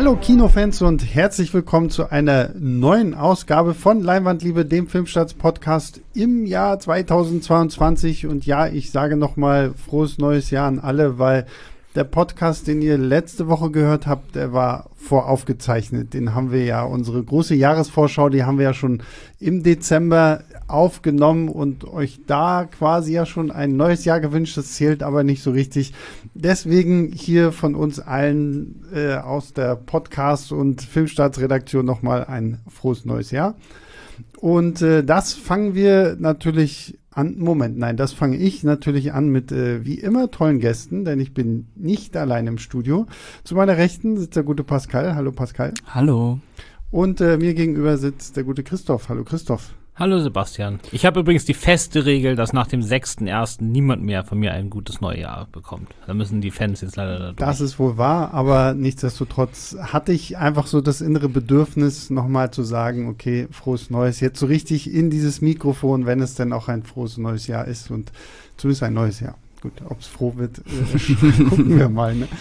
Hallo Kinofans und herzlich willkommen zu einer neuen Ausgabe von Leinwandliebe, dem Filmstarts-Podcast im Jahr 2022. Und ja, ich sage nochmal frohes neues Jahr an alle, weil der Podcast, den ihr letzte Woche gehört habt, der war voraufgezeichnet. Den haben wir ja, unsere große Jahresvorschau, die haben wir ja schon im Dezember aufgenommen und euch da quasi ja schon ein neues Jahr gewünscht. Das zählt aber nicht so richtig. Deswegen hier von uns allen aus der Podcast- und Filmstarts-Redaktion nochmal ein frohes neues Jahr. Und das fangen wir natürlich an. Das fange ich natürlich an mit wie immer tollen Gästen, denn ich bin nicht allein im Studio. Zu meiner Rechten sitzt der gute Pascal. Hallo Pascal. Hallo. Und mir gegenüber sitzt der gute Christoph. Hallo Christoph. Hallo Sebastian. Ich habe übrigens die feste Regel, dass nach dem 6.1. niemand mehr von mir ein gutes Neujahr bekommt. Da müssen die Fans jetzt leider da durch. Das ist wohl wahr, aber nichtsdestotrotz hatte ich einfach so das innere Bedürfnis, nochmal zu sagen, okay, frohes Neues, jetzt so richtig in dieses Mikrofon, wenn es denn auch ein frohes neues Jahr ist und zumindest ein neues Jahr. Gut, ob es froh wird, gucken wir mal. Ne?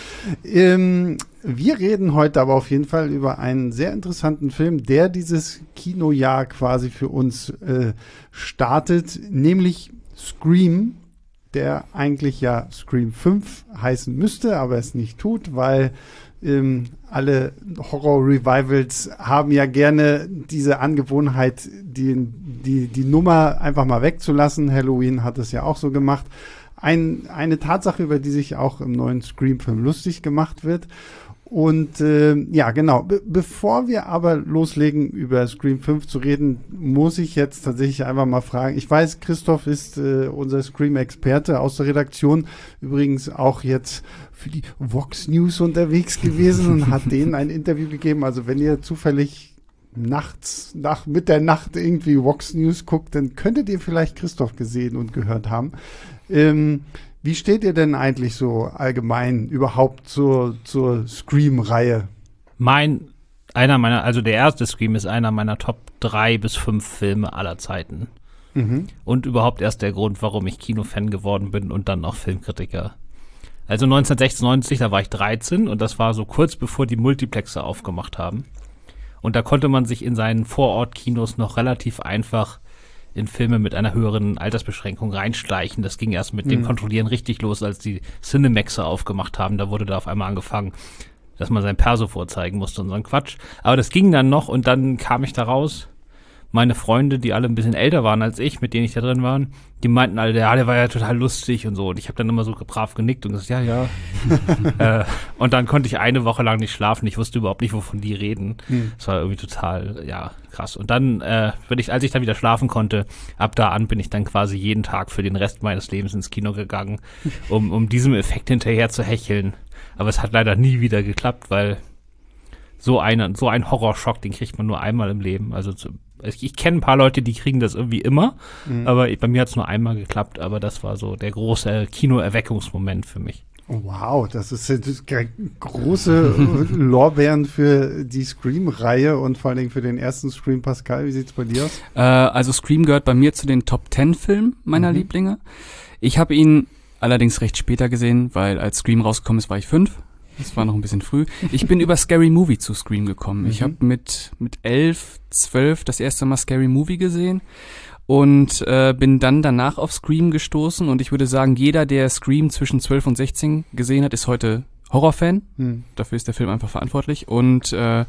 Wir reden heute aber auf jeden Fall über einen sehr interessanten Film, der dieses Kinojahr quasi für uns startet, nämlich Scream, der eigentlich ja Scream 5 heißen müsste, aber es nicht tut, weil alle Horror-Revivals haben ja gerne diese Angewohnheit, die Nummer einfach mal wegzulassen. Halloween hat es ja auch so gemacht. Eine Tatsache, über die sich auch im neuen Scream-Film lustig gemacht wird. Und ja, genau. Bevor wir aber loslegen, über Scream 5 zu reden, muss ich jetzt tatsächlich einfach mal fragen. Ich weiß, Christoph ist unser Scream-Experte aus der Redaktion. Übrigens auch jetzt für die Vox News unterwegs gewesen und hat denen ein Interview gegeben. Also wenn ihr zufällig nachts, nach Mitternacht irgendwie Vox News guckt, dann könntet ihr vielleicht Christoph gesehen und gehört haben. Wie steht ihr denn eigentlich so allgemein überhaupt zur Scream-Reihe? Der erste Scream ist einer meiner Top 3 bis 5 Filme aller Zeiten. Mhm. Und überhaupt erst der Grund, warum ich Kinofan geworden bin und dann noch Filmkritiker. Also 1996, da war ich 13 und das war so kurz bevor die Multiplexe aufgemacht haben. Und da konnte man sich in seinen Vorortkinos noch relativ einfach in Filme mit einer höheren Altersbeschränkung reinschleichen. Das ging erst mit dem Kontrollieren richtig los, als die Cinemaxe aufgemacht haben. Da wurde da auf einmal angefangen, dass man sein Perso vorzeigen musste und so ein Quatsch. Aber das ging dann noch und dann kam ich da raus. Meine Freunde, die alle ein bisschen älter waren als ich, mit denen ich da drin war, die meinten alle, ja, der war ja total lustig und so. Und ich habe dann immer so brav genickt und gesagt, ja. Und dann konnte ich eine Woche lang nicht schlafen. Ich wusste überhaupt nicht, wovon die reden. Das war irgendwie total, krass. Und dann, als ich dann wieder schlafen konnte, ab da an bin ich dann quasi jeden Tag für den Rest meines Lebens ins Kino gegangen, um diesem Effekt hinterher zu hecheln. Aber es hat leider nie wieder geklappt, weil so ein Horrorschock, den kriegt man nur einmal im Leben. Also ich kenne ein paar Leute, die kriegen das irgendwie immer, aber bei mir hat es nur einmal geklappt, aber das war so der große Kinoerweckungsmoment für mich. Oh, wow, das ist große Lorbeeren für die Scream-Reihe und vor allen Dingen für den ersten Scream. Pascal, wie sieht's bei dir aus? Also Scream gehört bei mir zu den Top 10 Filmen meiner Lieblinge. Ich habe ihn allerdings recht später gesehen, weil als Scream rausgekommen ist, war ich 5. Das war noch ein bisschen früh. Ich bin über Scary Movie zu Scream gekommen. Ich habe mit 11, 12 das erste Mal Scary Movie gesehen und bin dann danach auf Scream gestoßen. Und ich würde sagen, jeder, der Scream zwischen 12 und 16 gesehen hat, ist heute Horrorfan. Dafür ist der Film einfach verantwortlich. Und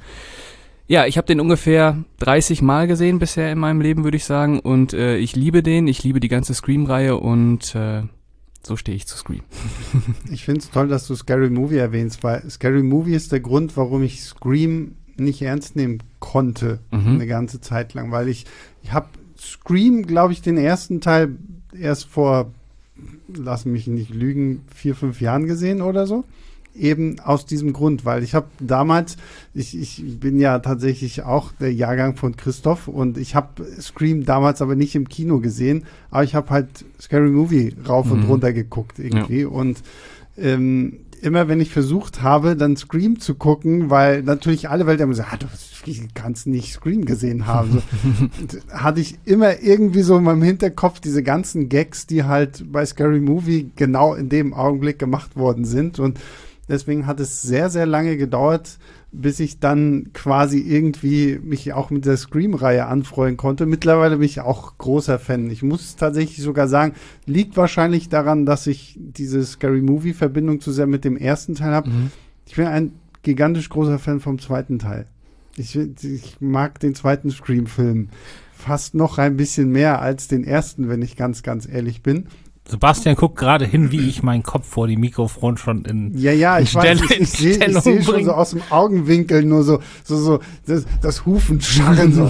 ich habe den ungefähr 30 Mal gesehen bisher in meinem Leben, würde ich sagen. Und ich liebe den. Ich liebe die ganze Scream-Reihe und so stehe ich zu Scream. Ich finde es toll, dass du Scary Movie erwähnst, weil Scary Movie ist der Grund, warum ich Scream nicht ernst nehmen konnte eine ganze Zeit lang, weil ich habe Scream, glaube ich, den ersten Teil erst vor, lass mich nicht lügen, 4, 5 Jahren gesehen oder so. Eben aus diesem Grund, weil ich habe damals, ich bin ja tatsächlich auch der Jahrgang von Christoph und ich habe Scream damals aber nicht im Kino gesehen, aber ich habe halt ScaryMovie rauf und runter geguckt irgendwie und immer wenn ich versucht habe, dann Scream zu gucken, weil natürlich alle Welt haben gesagt, du kannst nicht Scream gesehen haben. So, hatte ich immer irgendwie so in meinem Hinterkopf diese ganzen Gags, die halt bei Scary Movie genau in dem Augenblick gemacht worden sind und deswegen hat es sehr, sehr lange gedauert, bis ich dann quasi irgendwie mich auch mit der Scream-Reihe anfreuen konnte. Mittlerweile bin ich auch großer Fan. Ich muss tatsächlich sogar sagen, liegt wahrscheinlich daran, dass ich diese Scary-Movie-Verbindung zu sehr mit dem ersten Teil habe. Ich bin ein gigantisch großer Fan vom zweiten Teil. Ich mag den zweiten Scream-Film fast noch ein bisschen mehr als den ersten, wenn ich ganz, ganz ehrlich bin. Sebastian guckt gerade hin, wie ich meinen Kopf vor die Mikrofon schon in Ja, ich weiß, ich sehe schon so aus dem Augenwinkel nur so das Hufenscharren so.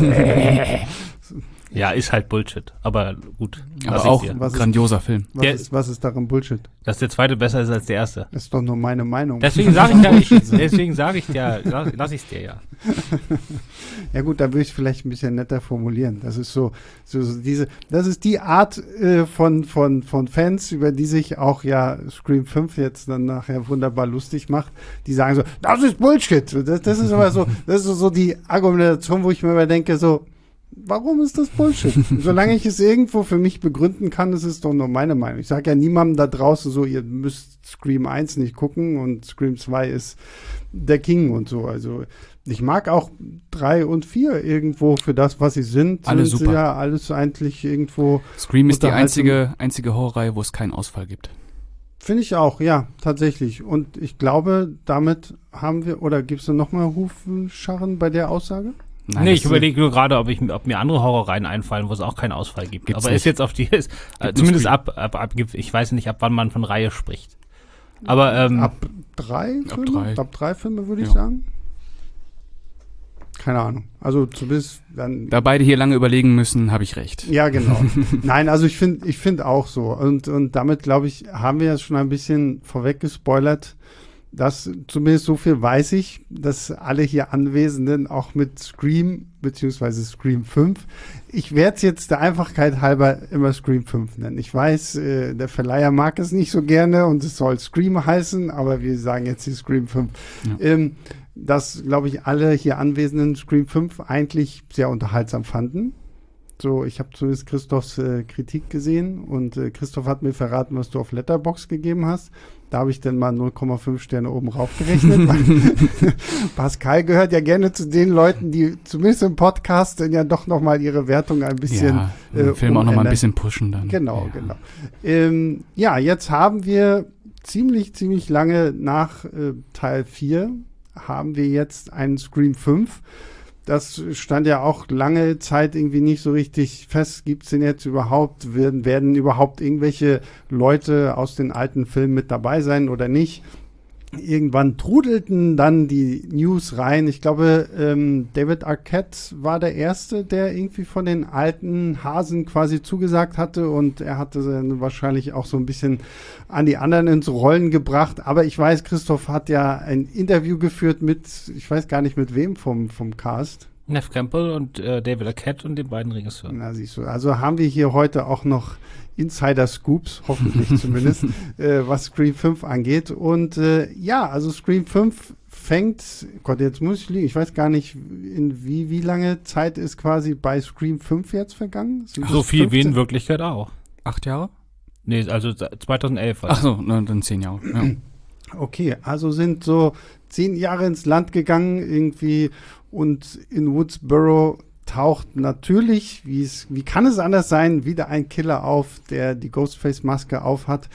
Ja, ist halt Bullshit, aber gut. Aber auch ein grandioser Film. Was ist daran Bullshit? Dass der zweite besser ist als der erste. Das ist doch nur meine Meinung. Deswegen sage ich dir, lass ich es dir ja. Ja gut, da würde ich es vielleicht ein bisschen netter formulieren. Das ist das ist die Art von Fans, über die sich auch ja Scream 5 jetzt dann nachher wunderbar lustig macht. Die sagen so, das ist Bullshit. Das ist aber so, das ist so die Argumentation, wo ich mir immer denke, so, warum ist das Bullshit? Solange ich es irgendwo für mich begründen kann, ist es doch nur meine Meinung. Ich sage ja niemandem da draußen so, ihr müsst Scream 1 nicht gucken und Scream 2 ist der King und so. Also ich mag auch 3 und 4 irgendwo für das, was sie sind. Alle super. Ja, alles eigentlich irgendwo. Scream ist die einzige Horrorreihe, wo es keinen Ausfall gibt. Finde ich auch, ja, tatsächlich. Und ich glaube, damit haben wir, oder gibt es noch mal Hufenscharren bei der Aussage? Nein, ich überlege nur gerade, ob mir andere Horrorreihen einfallen, wo es auch keinen Ausfall gibt. Gibt's aber nicht. ist jetzt auf die, zumindest ich weiß nicht, ab wann man von Reihe spricht. Aber ab 3 Filme? Ab 3 Filme würde ich sagen. Keine Ahnung. Also zumindest dann. Da beide hier lange überlegen müssen, habe ich recht. Ja, genau. Nein, also ich finde auch so. Und damit, glaube ich, haben wir ja schon ein bisschen vorweg gespoilert. Das, zumindest so viel weiß ich, dass alle hier Anwesenden auch mit Scream, beziehungsweise Scream 5, ich werde es jetzt der Einfachkeit halber immer Scream 5 nennen. Ich weiß, der Verleiher mag es nicht so gerne und es soll Scream heißen, aber wir sagen jetzt hier Scream 5. Ja. Dass, glaube ich, alle hier Anwesenden Scream 5 eigentlich sehr unterhaltsam fanden. So, ich habe zumindest Christophs Kritik gesehen und Christoph hat mir verraten, was du auf Letterboxd gegeben hast. Da habe ich dann mal 0,5 Sterne oben raufgerechnet. Pascal gehört ja gerne zu den Leuten, die zumindest im Podcast dann ja doch nochmal ihre Wertung ein bisschen den Film auch nochmal ein bisschen pushen dann. Genau. Jetzt haben wir ziemlich lange nach Teil 4 haben wir jetzt einen Scream 5. Das stand ja auch lange Zeit irgendwie nicht so richtig fest. Gibt's den jetzt überhaupt? Werden überhaupt irgendwelche Leute aus den alten Filmen mit dabei sein oder nicht? Irgendwann trudelten dann die News rein. Ich glaube, David Arquette war der Erste, der irgendwie von den alten Hasen quasi zugesagt hatte. Und er hatte dann wahrscheinlich auch so ein bisschen an die anderen ins Rollen gebracht. Aber ich weiß, Christoph hat ja ein Interview geführt mit, ich weiß gar nicht mit wem vom Cast. Neve Campbell und David Arquette und den beiden Regisseuren. Na, siehst du. Also haben wir hier heute auch noch Insider-Scoops, hoffentlich zumindest, was Scream 5 angeht. Und also Scream 5 fängt, Gott, jetzt muss ich liegen, ich weiß gar nicht, in wie lange Zeit ist quasi bei Scream 5 jetzt vergangen? So viel wie in Wirklichkeit auch. 8 Jahre? Nee, also 2011. Ach so, dann 10 Jahre. Ja. Okay, also sind so 10 Jahre ins Land gegangen irgendwie und in Woodsboro taucht natürlich, wie kann es anders sein, wieder ein Killer auf, der die Ghostface-Maske aufhat.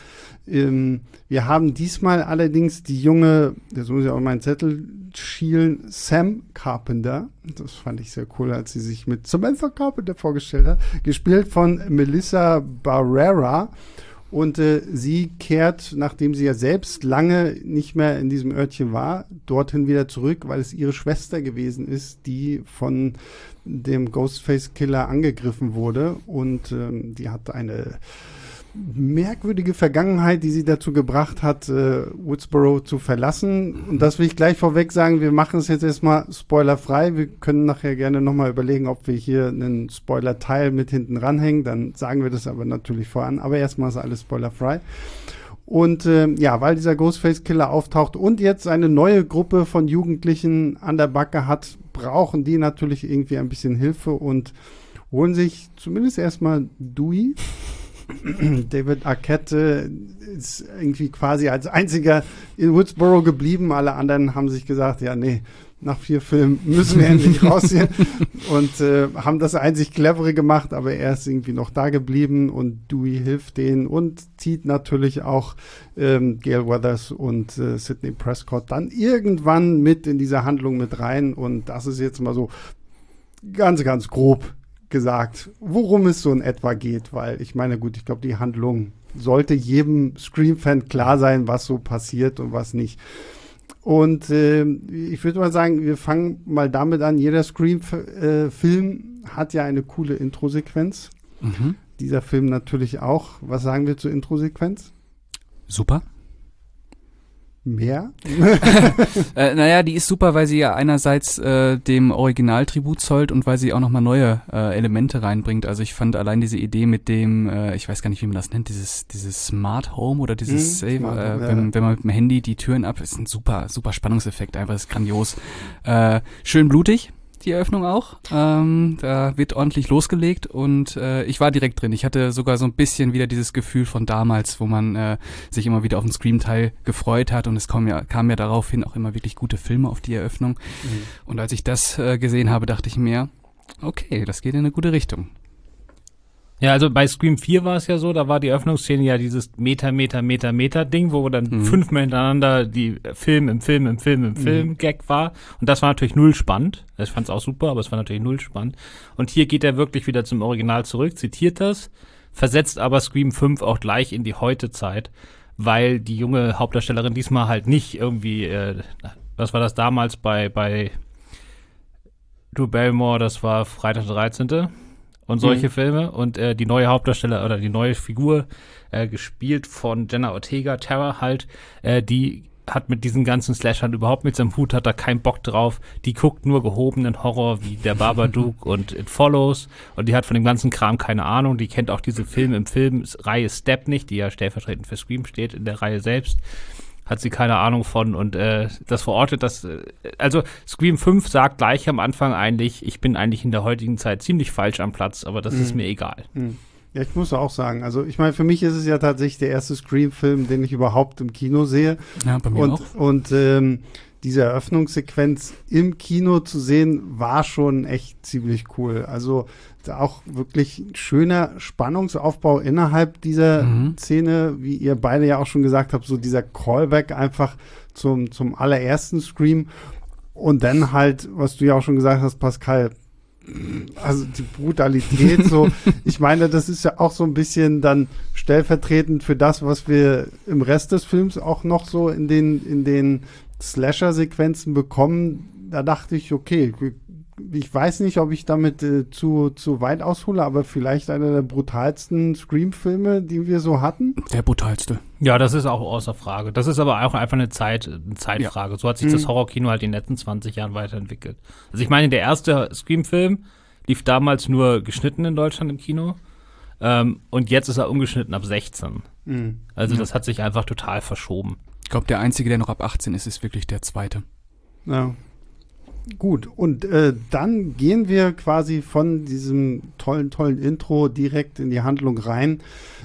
Wir haben diesmal allerdings die junge, jetzt muss ich auch meinen Zettel schielen, Sam Carpenter. Das fand ich sehr cool, als sie sich mit Samantha Carpenter vorgestellt hat. Gespielt von Melissa Barrera. Und sie kehrt, nachdem sie ja selbst lange nicht mehr in diesem Örtchen war, dorthin wieder zurück, weil es ihre Schwester gewesen ist, die von dem Ghostface-Killer angegriffen wurde. Und die hat eine merkwürdige Vergangenheit, die sie dazu gebracht hat, Woodsboro zu verlassen. Und das will ich gleich vorweg sagen, wir machen es jetzt erstmal spoilerfrei. Wir können nachher gerne nochmal überlegen, ob wir hier einen Spoiler-Teil mit hinten ranhängen. Dann sagen wir das aber natürlich voran. Aber erstmal ist alles spoilerfrei. Und weil dieser Ghostface-Killer auftaucht und jetzt eine neue Gruppe von Jugendlichen an der Backe hat, brauchen die natürlich irgendwie ein bisschen Hilfe und holen sich zumindest erstmal Dewey. David Arquette ist irgendwie quasi als einziger in Woodsboro geblieben. Alle anderen haben sich gesagt, ja, nee, nach 4 Filmen müssen wir endlich raus hier und haben das einzig Clevere gemacht, aber er ist irgendwie noch da geblieben und Dewey hilft denen und zieht natürlich auch Gale Weathers und Sidney Prescott dann irgendwann mit in diese Handlung mit rein und das ist jetzt mal so ganz, ganz grob gesagt, worum es so in etwa geht, weil ich meine, gut, ich glaube, die Handlung sollte jedem Scream-Fan klar sein, was so passiert und was nicht. Und ich würde mal sagen, wir fangen mal damit an. Jeder Scream-Film hat ja eine coole Intro-Sequenz. Mhm. Dieser Film natürlich auch. Was sagen wir zur Intro-Sequenz? Super. Mehr? Naja, die ist super, weil sie ja einerseits dem Original Tribut zollt und weil sie auch nochmal neue Elemente reinbringt. Also ich fand allein diese Idee mit dem, ich weiß gar nicht, wie man das nennt, dieses Smart Home oder dieses Save, wenn man mit dem Handy die Türen ab, ist ein super, super Spannungseffekt, einfach ist grandios. Schön blutig, die Eröffnung auch. Da wird ordentlich losgelegt und ich war direkt drin. Ich hatte sogar so ein bisschen wieder dieses Gefühl von damals, wo man sich immer wieder auf den Scream-Teil gefreut hat und es kam ja daraufhin auch immer wirklich gute Filme auf die Eröffnung. Mhm. Und als ich das gesehen habe, dachte ich mir, okay, das geht in eine gute Richtung. Ja, also bei Scream 4 war es ja so, da war die Eröffnungsszene ja dieses Meter-Ding, wo dann 5-mal hintereinander die Film im Film-Gag war. Und das war natürlich null spannend. Ich fand es auch super, aber es war natürlich null spannend. Und hier geht er wirklich wieder zum Original zurück, zitiert das, versetzt aber Scream 5 auch gleich in die Heutezeit, weil die junge Hauptdarstellerin diesmal halt nicht irgendwie, was war das damals bei Drew Barrymore, das war Freitag der 13., und solche Filme und die neue Hauptdarsteller oder die neue Figur gespielt von Jenna Ortega, Tara halt, die hat mit diesen ganzen Slashern überhaupt nichts am Hut, hat da keinen Bock drauf, die guckt nur gehobenen Horror wie der Babadook und It Follows und die hat von dem ganzen Kram keine Ahnung, die kennt auch diese Reihe Step nicht, die ja stellvertretend für Scream steht in der Reihe selbst. Hat sie keine Ahnung von und das verortet das, also Scream 5 sagt gleich am Anfang eigentlich, ich bin eigentlich in der heutigen Zeit ziemlich falsch am Platz, aber das ist mir egal. Ja, ich muss auch sagen, also ich meine, für mich ist es ja tatsächlich der erste Scream-Film, den ich überhaupt im Kino sehe. Ja, bei mir auch. Und diese Eröffnungssequenz im Kino zu sehen, war schon echt ziemlich cool. Also auch wirklich schöner Spannungsaufbau innerhalb dieser Szene, wie ihr beide ja auch schon gesagt habt, so dieser Callback einfach zum allerersten Scream. Und dann halt, was du ja auch schon gesagt hast, Pascal, also die Brutalität so, ich meine, das ist ja auch so ein bisschen dann stellvertretend für das, was wir im Rest des Films auch noch so in den Slasher-Sequenzen bekommen. Da dachte ich, okay, ich weiß nicht, ob ich damit zu weit aushole, aber vielleicht einer der brutalsten Scream-Filme, die wir so hatten. Der brutalste. Ja, das ist auch außer Frage. Das ist aber auch einfach eine Zeitfrage. Ja. So hat sich das Horrorkino halt in den letzten 20 Jahren weiterentwickelt. Also ich meine, der erste Scream-Film lief damals nur geschnitten in Deutschland im Kino. Und jetzt ist er ungeschnitten ab 16. Also das hat sich einfach total verschoben. Ich glaube, der einzige, der noch ab 18 ist wirklich der zweite. Ja. Gut, und dann gehen wir quasi von diesem tollen Intro direkt in die Handlung rein.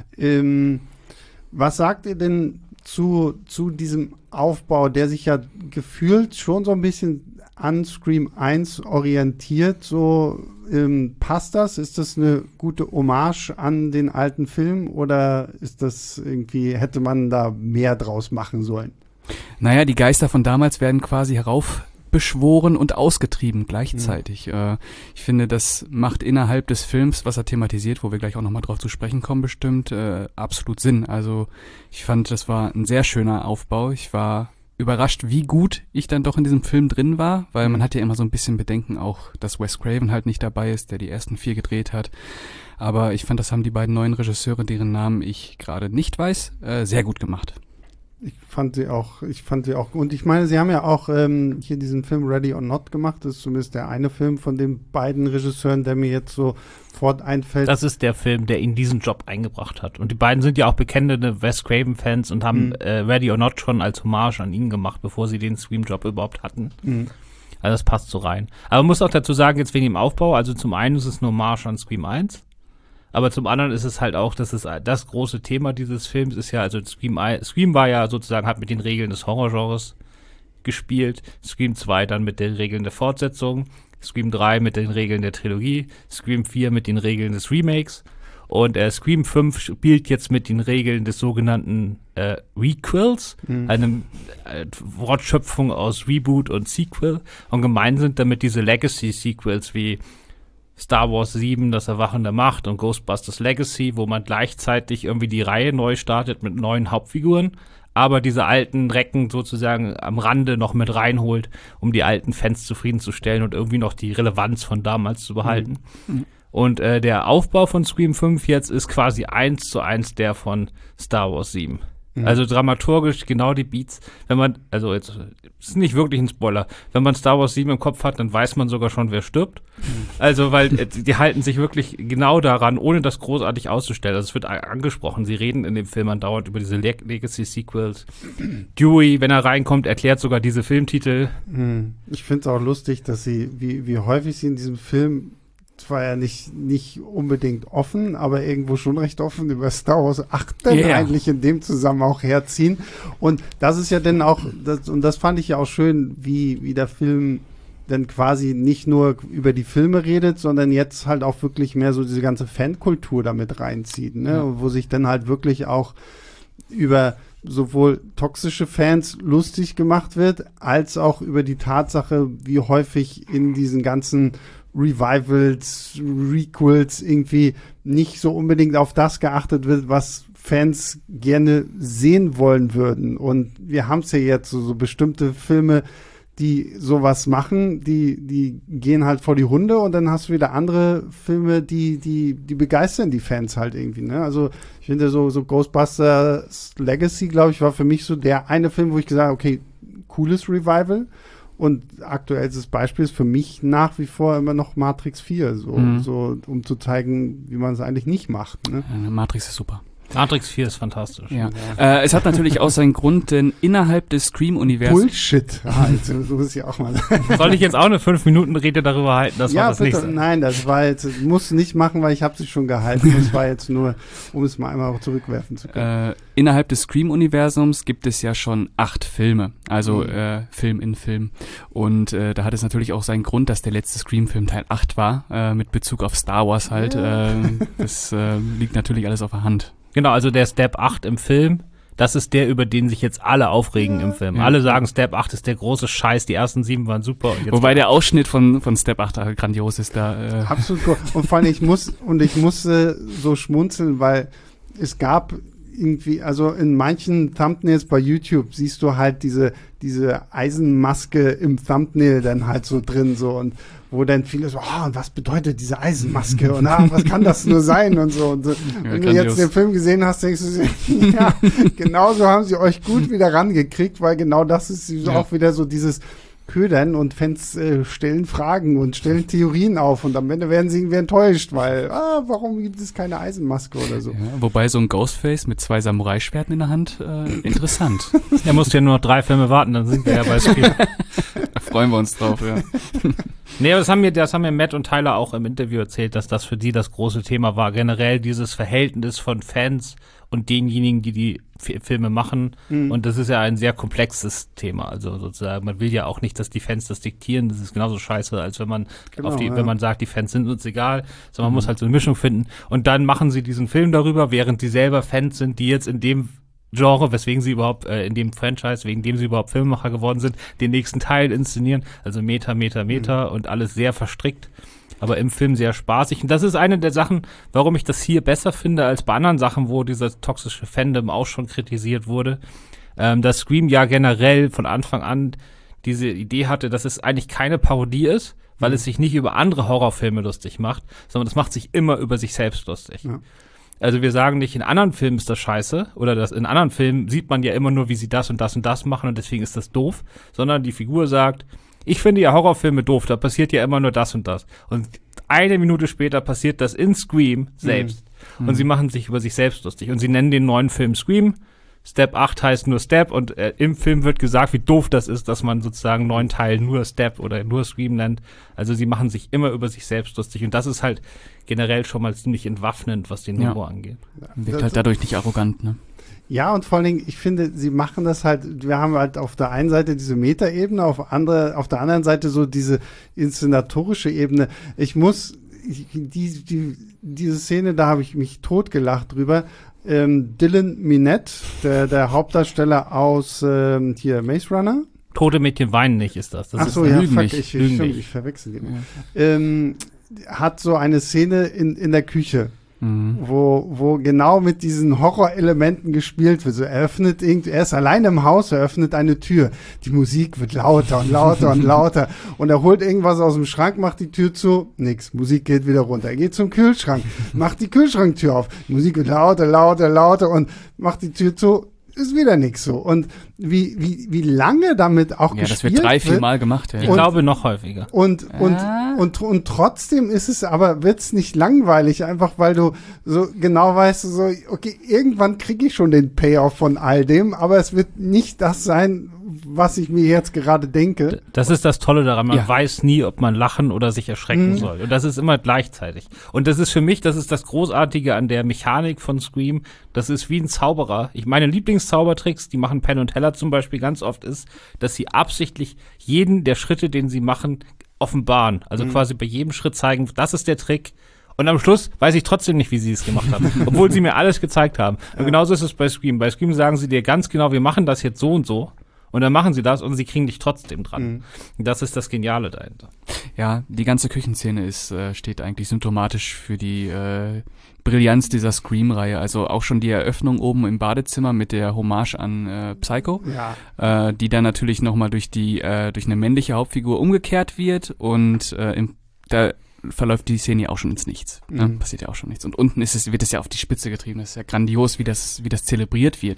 Was sagt ihr denn zu diesem Aufbau, der sich ja gefühlt schon so ein bisschen an Scream 1 orientiert? So, passt das? Ist das eine gute Hommage an den alten Film oder ist das irgendwie, hätte man da mehr draus machen sollen? Naja, die Geister von damals werden quasi heraufbeschworen und ausgetrieben gleichzeitig. Ich finde, das macht innerhalb des Films, was er thematisiert, wo wir gleich auch nochmal drauf zu sprechen kommen bestimmt, absolut Sinn. Also ich fand, das war ein sehr schöner Aufbau. Ich war überrascht, wie gut ich dann doch in diesem Film drin war, weil man hat ja immer so ein bisschen Bedenken auch, dass Wes Craven halt nicht dabei ist, der die ersten 4 gedreht hat. Aber ich fand, das haben die beiden neuen Regisseure, deren Namen ich gerade nicht weiß, sehr gut gemacht. Ich fand sie auch. Und ich meine, sie haben ja auch hier diesen Film Ready or Not gemacht. Das ist zumindest der eine Film von den beiden Regisseuren, der mir jetzt sofort einfällt. Das ist der Film, der ihn diesen Job eingebracht hat. Und die beiden sind ja auch bekennende Wes Craven-Fans und haben Ready or Not schon als Hommage an ihn gemacht, bevor sie den Scream-Job überhaupt hatten. Also das passt so rein. Aber man muss auch dazu sagen, jetzt wegen dem Aufbau, also zum einen ist es eine Hommage an Scream 1. Aber zum anderen ist es halt auch, dass es das große Thema dieses Films ist ja, also Scream war ja sozusagen, hat mit den Regeln des Horrorgenres gespielt, Scream 2 dann mit den Regeln der Fortsetzung, Scream 3 mit den Regeln der Trilogie, Scream 4 mit den Regeln des Remakes und Scream 5 spielt jetzt mit den Regeln des sogenannten Requels, eine Wortschöpfung aus Reboot und Sequel, und gemeint sind damit diese Legacy-Sequels wie Star Wars 7, das Erwachen der Macht und Ghostbusters Legacy, wo man gleichzeitig irgendwie die Reihe neu startet mit neuen Hauptfiguren, aber diese alten Recken sozusagen am Rande noch mit reinholt, um die alten Fans zufriedenzustellen und irgendwie noch die Relevanz von damals zu behalten. Und der Aufbau von Scream 5 jetzt ist quasi 1:1 der von Star Wars 7. Also dramaturgisch genau die Beats. Wenn man, also jetzt ist nicht wirklich ein Spoiler, wenn man Star Wars 7 im Kopf hat, dann weiß man sogar schon, wer stirbt. Also, weil die halten sich wirklich genau daran, ohne das großartig auszustellen. Also es wird angesprochen, sie reden in dem Film andauernd über diese Legacy-Sequels. Dewey, wenn er reinkommt, erklärt sogar diese Filmtitel. Ich finde es auch lustig, dass sie, wie häufig sie in diesem Film zwar ja nicht unbedingt offen, aber irgendwo schon recht offen über Star Wars 8 eigentlich in dem Zusammenhang auch herziehen. Und das ist ja dann auch, und das fand ich ja auch schön, wie der Film dann quasi nicht nur über die Filme redet, sondern jetzt halt auch wirklich mehr so diese ganze Fankultur damit reinzieht, ne? Ja. Wo sich dann halt wirklich auch über sowohl toxische Fans lustig gemacht wird, als auch über die Tatsache, wie häufig in diesen ganzen Revivals, Requels irgendwie nicht so unbedingt auf das geachtet wird, was Fans gerne sehen wollen würden. Und wir haben es ja jetzt so bestimmte Filme, die sowas machen, die gehen halt vor die Hunde, und dann hast du wieder andere Filme, die begeistern die Fans halt irgendwie, ne? Also ich finde so Ghostbusters Legacy, glaube ich, war für mich so der eine Film, wo ich gesagt habe, okay, cooles Revival. Und aktuelles Beispiel ist für mich nach wie vor immer noch Matrix 4, so um zu zeigen, wie man es eigentlich nicht macht, ne? Matrix ist super. Matrix 4 ist fantastisch. Ja. Es hat natürlich auch seinen Grund, denn innerhalb des Scream-Universums... Bullshit. So ist ja auch mal. Soll ich jetzt auch eine 5-Minuten-Rede darüber halten? Das war das bitte, nächste. Nein, das war jetzt, muss nicht machen, weil ich habe sie schon gehalten. Das war jetzt nur, um es mal einmal auch zurückwerfen zu können. Innerhalb des Scream-Universums gibt es ja schon 8 Filme, also Film in Film. Und da hat es natürlich auch seinen Grund, dass der letzte Scream-Film Teil 8 war, mit Bezug auf Star Wars halt. Ja. Das liegt natürlich alles auf der Hand. Genau, also der Step 8 im Film, das ist der, über den sich jetzt alle aufregen im Film. Alle sagen, Step 8 ist der große Scheiß, die ersten 7 waren super. Und jetzt wobei der Ausschnitt von Step 8 grandios ist da. Absolut. Und vor allem, ich musste so schmunzeln, weil es gab irgendwie, also in manchen Thumbnails bei YouTube siehst du halt diese Eisenmaske im Thumbnail dann halt so drin, so, und wo dann viele so, was bedeutet diese Eisenmaske und was kann das nur sein und so. Und wenn du jetzt den Film gesehen hast, denkst du, ja, genauso haben sie euch gut wieder rangekriegt, weil genau das ist auch wieder so dieses Ködern, und Fans stellen Fragen und stellen Theorien auf, und am Ende werden sie irgendwie enttäuscht, weil, warum gibt es keine Eisenmaske oder so. Ja, wobei so ein Ghostface mit 2 Samurai-Schwerten in der Hand, interessant. Er musste ja nur noch 3 Filme warten, dann sind wir ja bei Scream. Da freuen wir uns drauf, ja. Nee, aber das haben mir Matt und Tyler auch im Interview erzählt, dass das für die das große Thema war. Generell dieses Verhältnis von Fans und denjenigen, die Filme machen. Und das ist ja ein sehr komplexes Thema. Also sozusagen, man will ja auch nicht, dass die Fans das diktieren. Das ist genauso scheiße, als wenn man wenn man sagt, die Fans sind uns egal. Sondern man muss halt so eine Mischung finden. Und dann machen sie diesen Film darüber, während sie selber Fans sind, die jetzt in dem Genre, weswegen sie überhaupt in dem Franchise, wegen dem sie überhaupt Filmemacher geworden sind, den nächsten Teil inszenieren. Also Meta und alles sehr verstrickt, aber im Film sehr spaßig. Und das ist eine der Sachen, warum ich das hier besser finde als bei anderen Sachen, wo dieser toxische Fandom auch schon kritisiert wurde. Dass Scream ja generell von Anfang an diese Idee hatte, dass es eigentlich keine Parodie ist, weil es sich nicht über andere Horrorfilme lustig macht, sondern es macht sich immer über sich selbst lustig. Ja. Also wir sagen nicht, in anderen Filmen ist das scheiße, oder das in anderen Filmen sieht man ja immer nur, wie sie das und das und das machen und deswegen ist das doof, sondern die Figur sagt, ich finde ja Horrorfilme doof, da passiert ja immer nur das und das. Und 1 Minute später passiert das in Scream selbst. Und sie machen sich über sich selbst lustig. Und sie nennen den neuen Film Scream. Step 8 heißt nur Step, und im Film wird gesagt, wie doof das ist, dass man sozusagen 9 Teil nur Step oder nur Scream nennt. Also sie machen sich immer über sich selbst lustig, und das ist halt generell schon mal ziemlich entwaffnend, was den Humor angeht. Wirkt halt dadurch nicht arrogant, ne? Ja, und vor allen Dingen, ich finde, sie machen das halt, wir haben halt auf der einen Seite diese Metaebene, auf der anderen Seite so diese inszenatorische Ebene. Diese Szene, da habe ich mich totgelacht drüber. Dylan Minnette, der Hauptdarsteller aus hier Maze Runner. Tote Mädchen weinen nicht, ist das. Ach so, ja, fuck, ich verwechsel die. Hat so eine Szene in der Küche, wo genau mit diesen Horrorelementen gespielt wird. So, er ist allein im Haus, er öffnet eine Tür. Die Musik wird lauter und lauter und lauter. Und er holt irgendwas aus dem Schrank, macht die Tür zu, nix. Musik geht wieder runter. Er geht zum Kühlschrank, macht die Kühlschranktür auf. Die Musik wird lauter, lauter, lauter und macht die Tür zu. Ist wieder nix so. Und wie lange damit auch gespielt wird. Ja, das wird 3-4 Mal gemacht. Ja. Ich glaube noch häufiger. Und trotzdem wird's nicht langweilig, einfach weil du so genau weißt, so, okay, irgendwann kriege ich schon den Payoff von all dem, aber es wird nicht das sein, was ich mir jetzt gerade denke. Das ist das Tolle daran, man weiß nie, ob man lachen oder sich erschrecken soll. Und das ist immer gleichzeitig. Und das ist für mich, das ist das Großartige an der Mechanik von Scream. Das ist wie ein Zauberer. Meine Lieblingszaubertricks, die machen Penn und Teller zum Beispiel ganz oft, ist, dass sie absichtlich jeden der Schritte, den sie machen, offenbaren. Also quasi bei jedem Schritt zeigen, das ist der Trick. Und am Schluss weiß ich trotzdem nicht, wie sie es gemacht haben, obwohl sie mir alles gezeigt haben. Und genauso ist es bei Scream. Bei Scream sagen sie dir ganz genau, wir machen das jetzt so und so. Und dann machen sie das und sie kriegen dich trotzdem dran. Das ist das Geniale dahinter. Ja, die ganze Küchenszene steht eigentlich symptomatisch für die Brillanz dieser Scream-Reihe. Also auch schon die Eröffnung oben im Badezimmer mit der Hommage an Psycho, die dann natürlich nochmal durch eine männliche Hauptfigur umgekehrt wird und da verläuft die Szene ja auch schon ins Nichts. Ne? Passiert ja auch schon nichts. Und unten wird es ja auf die Spitze getrieben. Das ist ja grandios, wie das zelebriert wird.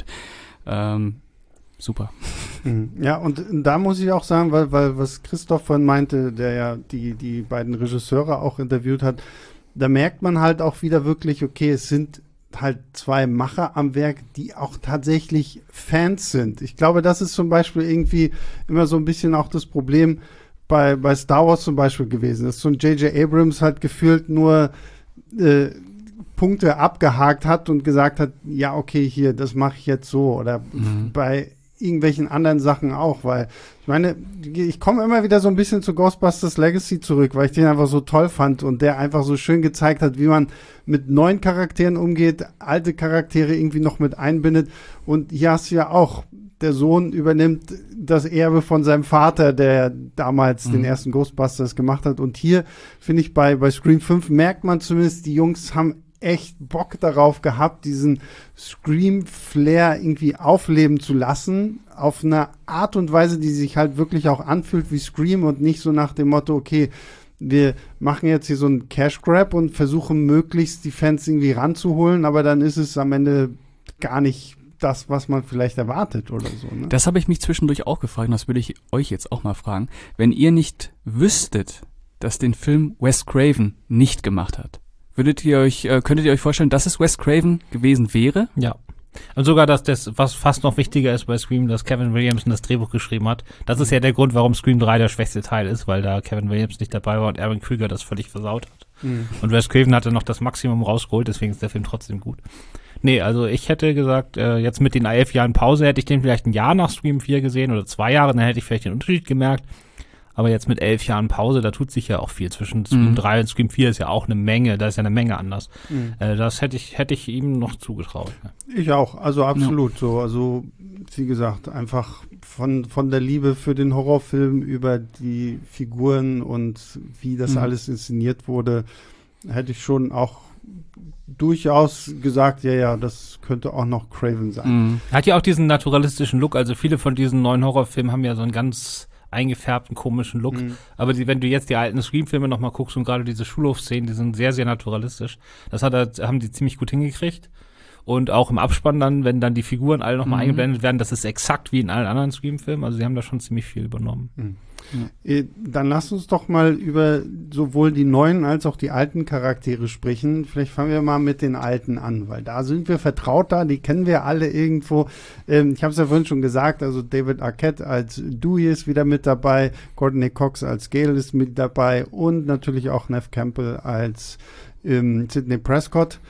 Super. Ja, und da muss ich auch sagen, weil was Christoph vorhin meinte, der ja die beiden Regisseure auch interviewt hat, da merkt man halt auch wieder wirklich, okay, es sind halt zwei Macher am Werk, die auch tatsächlich Fans sind. Ich glaube, das ist zum Beispiel irgendwie immer so ein bisschen auch das Problem bei Star Wars zum Beispiel gewesen. Dass so ein J.J. Abrams halt gefühlt nur Punkte abgehakt hat und gesagt hat, ja, okay, hier, das mache ich jetzt so. Oder bei irgendwelchen anderen Sachen auch, weil ich meine, ich komme immer wieder so ein bisschen zu Ghostbusters Legacy zurück, weil ich den einfach so toll fand und der einfach so schön gezeigt hat, wie man mit neuen Charakteren umgeht, alte Charaktere irgendwie noch mit einbindet. Und hier hast du ja auch, der Sohn übernimmt das Erbe von seinem Vater, der damals den ersten Ghostbusters gemacht hat. Und hier, finde ich, bei Scream 5 merkt man zumindest, die Jungs haben echt Bock darauf gehabt, diesen Scream-Flair irgendwie aufleben zu lassen, auf eine Art und Weise, die sich halt wirklich auch anfühlt wie Scream und nicht so nach dem Motto, okay, wir machen jetzt hier so einen Cash-Grab und versuchen möglichst die Fans irgendwie ranzuholen, aber dann ist es am Ende gar nicht das, was man vielleicht erwartet oder so. Ne? Das habe ich mich zwischendurch auch gefragt und das würde ich euch jetzt auch mal fragen. Wenn ihr nicht wüsstet, dass den Film Wes Craven nicht gemacht hat, könntet ihr euch vorstellen, dass es Wes Craven gewesen wäre? Ja. Und sogar, dass das, was fast noch wichtiger ist bei Scream, dass Kevin Williamson das Drehbuch geschrieben hat. Das ist ja der Grund, warum Scream 3 der schwächste Teil ist, weil da Kevin Williams nicht dabei war und Aaron Krüger das völlig versaut hat. Und Wes Craven hatte noch das Maximum rausgeholt, deswegen ist der Film trotzdem gut. Nee, also ich hätte gesagt, jetzt mit den 11 Jahren Pause hätte ich den vielleicht ein Jahr nach Scream 4 gesehen oder 2 Jahre, dann hätte ich vielleicht den Unterschied gemerkt. Aber jetzt mit 11 Jahren Pause, da tut sich ja auch viel. Zwischen Scream 3 und Scream 4 ist ja auch eine Menge, da ist ja eine Menge anders. Das hätte ich ihm noch zugetraut. Ja. Ich auch, also absolut so. Also, wie gesagt, einfach von der Liebe für den Horrorfilm über die Figuren und wie das alles inszeniert wurde, hätte ich schon auch durchaus gesagt, ja, das könnte auch noch Craven sein. Er hat ja auch diesen naturalistischen Look, also viele von diesen neuen Horrorfilmen haben ja so einen ganz eingefärbten, komischen Look. Aber wenn du jetzt die alten Scream-Filme nochmal guckst und gerade diese Schulhofszenen, die sind sehr, sehr naturalistisch. Das haben die ziemlich gut hingekriegt. Und auch im Abspann dann, wenn dann die Figuren alle nochmal eingeblendet werden, das ist exakt wie in allen anderen Scream-Filmen. Also sie haben da schon ziemlich viel übernommen. Dann lass uns doch mal über sowohl die neuen als auch die alten Charaktere sprechen. Vielleicht fangen wir mal mit den alten an, weil da sind wir vertraut die kennen wir alle irgendwo. Ich habe es ja vorhin schon gesagt, also David Arquette als Dewey ist wieder mit dabei, Courtney Cox als Gale ist mit dabei und natürlich auch Neve Campbell als Sidney Prescott.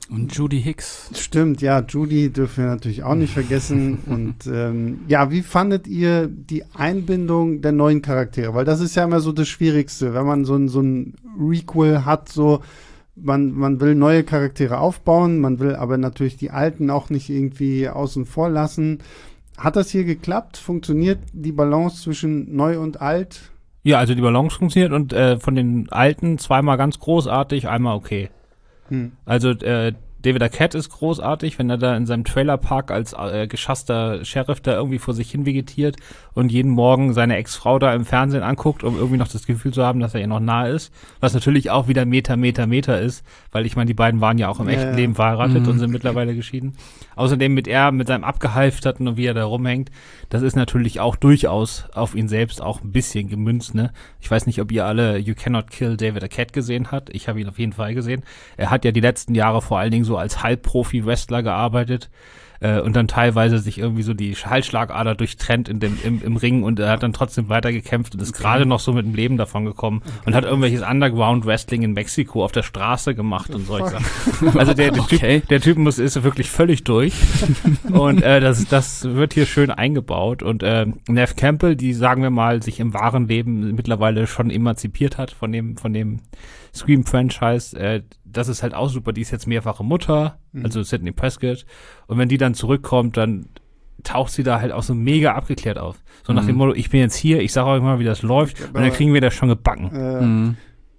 Und Judy Hicks. Stimmt, ja, Judy dürfen wir natürlich auch nicht vergessen. Und wie fandet ihr die Einbindung der neuen Charaktere? Weil das ist ja immer so das Schwierigste, wenn man so ein Requel hat, so man will neue Charaktere aufbauen, man will aber natürlich die alten auch nicht irgendwie außen vor lassen. Hat das hier geklappt? Funktioniert die Balance zwischen neu und alt? Ja, also die Balance funktioniert und von den alten zweimal ganz großartig, einmal okay. Also David Arquette ist großartig, wenn er da in seinem Trailerpark als geschasster Sheriff da irgendwie vor sich hin vegetiert und jeden Morgen seine Ex-Frau da im Fernsehen anguckt, um irgendwie noch das Gefühl zu haben, dass er ihr noch nahe ist. Was natürlich auch wieder Meter ist, weil ich meine, die beiden waren ja auch im echten Leben verheiratet und sind mittlerweile geschieden. Außerdem mit seinem Abgehalfterten und wie er da rumhängt, das ist natürlich auch durchaus auf ihn selbst auch ein bisschen gemünzt, ne? Ich weiß nicht, ob ihr alle You Cannot Kill David Arquette gesehen habt. Ich habe ihn auf jeden Fall gesehen. Er hat ja die letzten Jahre vor allen Dingen so als Halbprofi-Wrestler gearbeitet und dann teilweise sich irgendwie so die Halsschlagader durchtrennt im Ring und er hat dann trotzdem weitergekämpft und ist gerade noch so mit dem Leben davon gekommen und hat irgendwelches Underground-Wrestling in Mexiko auf der Straße gemacht und solche Sachen. Also der Typ ist wirklich völlig durch und das wird hier schön eingebaut und Neve Campbell, die, sagen wir mal, sich im wahren Leben mittlerweile schon emanzipiert hat von dem Scream-Franchise, das ist halt auch super. Die ist jetzt mehrfache Mutter, also Sidney Prescott. Und wenn die dann zurückkommt, dann taucht sie da halt auch so mega abgeklärt auf. So nach dem Motto, ich bin jetzt hier, ich sage euch mal, wie das läuft, und dann kriegen wir das schon gebacken.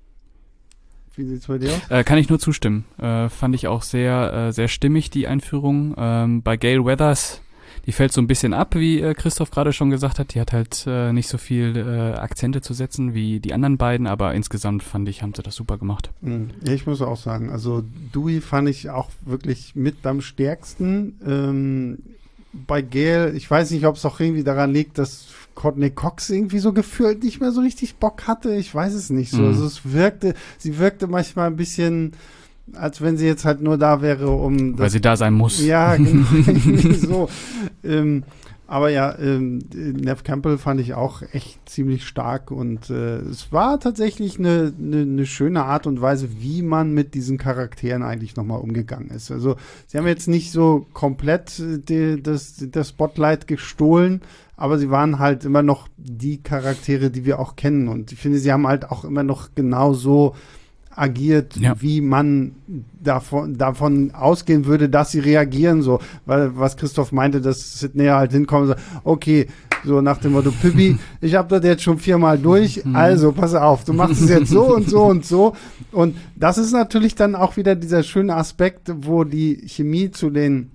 Wie sieht's bei dir aus? Kann ich nur zustimmen. Fand ich auch sehr, sehr stimmig, die Einführung. Bei Gail Weathers, die fällt so ein bisschen ab, wie Christoph gerade schon gesagt hat. Die hat halt nicht so viel Akzente zu setzen wie die anderen beiden, aber insgesamt fand ich, haben sie das super gemacht. Ja, ich muss auch sagen, also Dewey fand ich auch wirklich mit am stärksten. Bei Gail, ich weiß nicht, ob es auch irgendwie daran liegt, dass Courtney Cox irgendwie so gefühlt nicht mehr so richtig Bock hatte. Ich weiß es nicht so. Also sie wirkte manchmal ein bisschen, als wenn sie jetzt halt nur da wäre, weil sie da sein muss. Ja, genau. So. Aber ja, Neve Campbell fand ich auch echt ziemlich stark und es war tatsächlich eine schöne Art und Weise, wie man mit diesen Charakteren eigentlich nochmal umgegangen ist. Also sie haben jetzt nicht so komplett das Spotlight gestohlen, aber sie waren halt immer noch die Charaktere, die wir auch kennen und ich finde, sie haben halt auch immer noch genauso agiert, wie man davon ausgehen würde, dass sie reagieren, so, weil was Christoph meinte, dass Sidney halt hinkommt und sagt, okay, so nach dem Motto, Pippi, ich habe das jetzt schon 4-mal durch, also pass auf, du machst es jetzt so und so und so und das ist natürlich dann auch wieder dieser schöne Aspekt, wo die Chemie zu den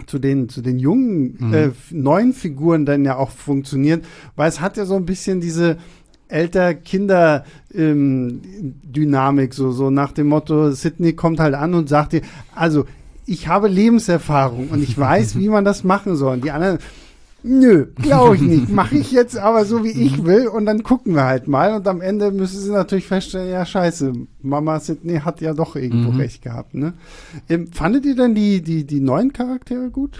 jungen, neuen Figuren dann ja auch funktioniert, weil es hat ja so ein bisschen diese Elter-Kinder-Dynamik, so nach dem Motto, Sidney kommt halt an und sagt dir, also ich habe Lebenserfahrung und ich weiß, wie man das machen soll. Und die anderen, nö, glaube ich nicht, mache ich jetzt aber so, wie ich will und dann gucken wir halt mal und am Ende müssen sie natürlich feststellen, ja scheiße, Mama Sidney hat ja doch irgendwo recht gehabt. Ne? Fandet ihr denn die neuen Charaktere gut?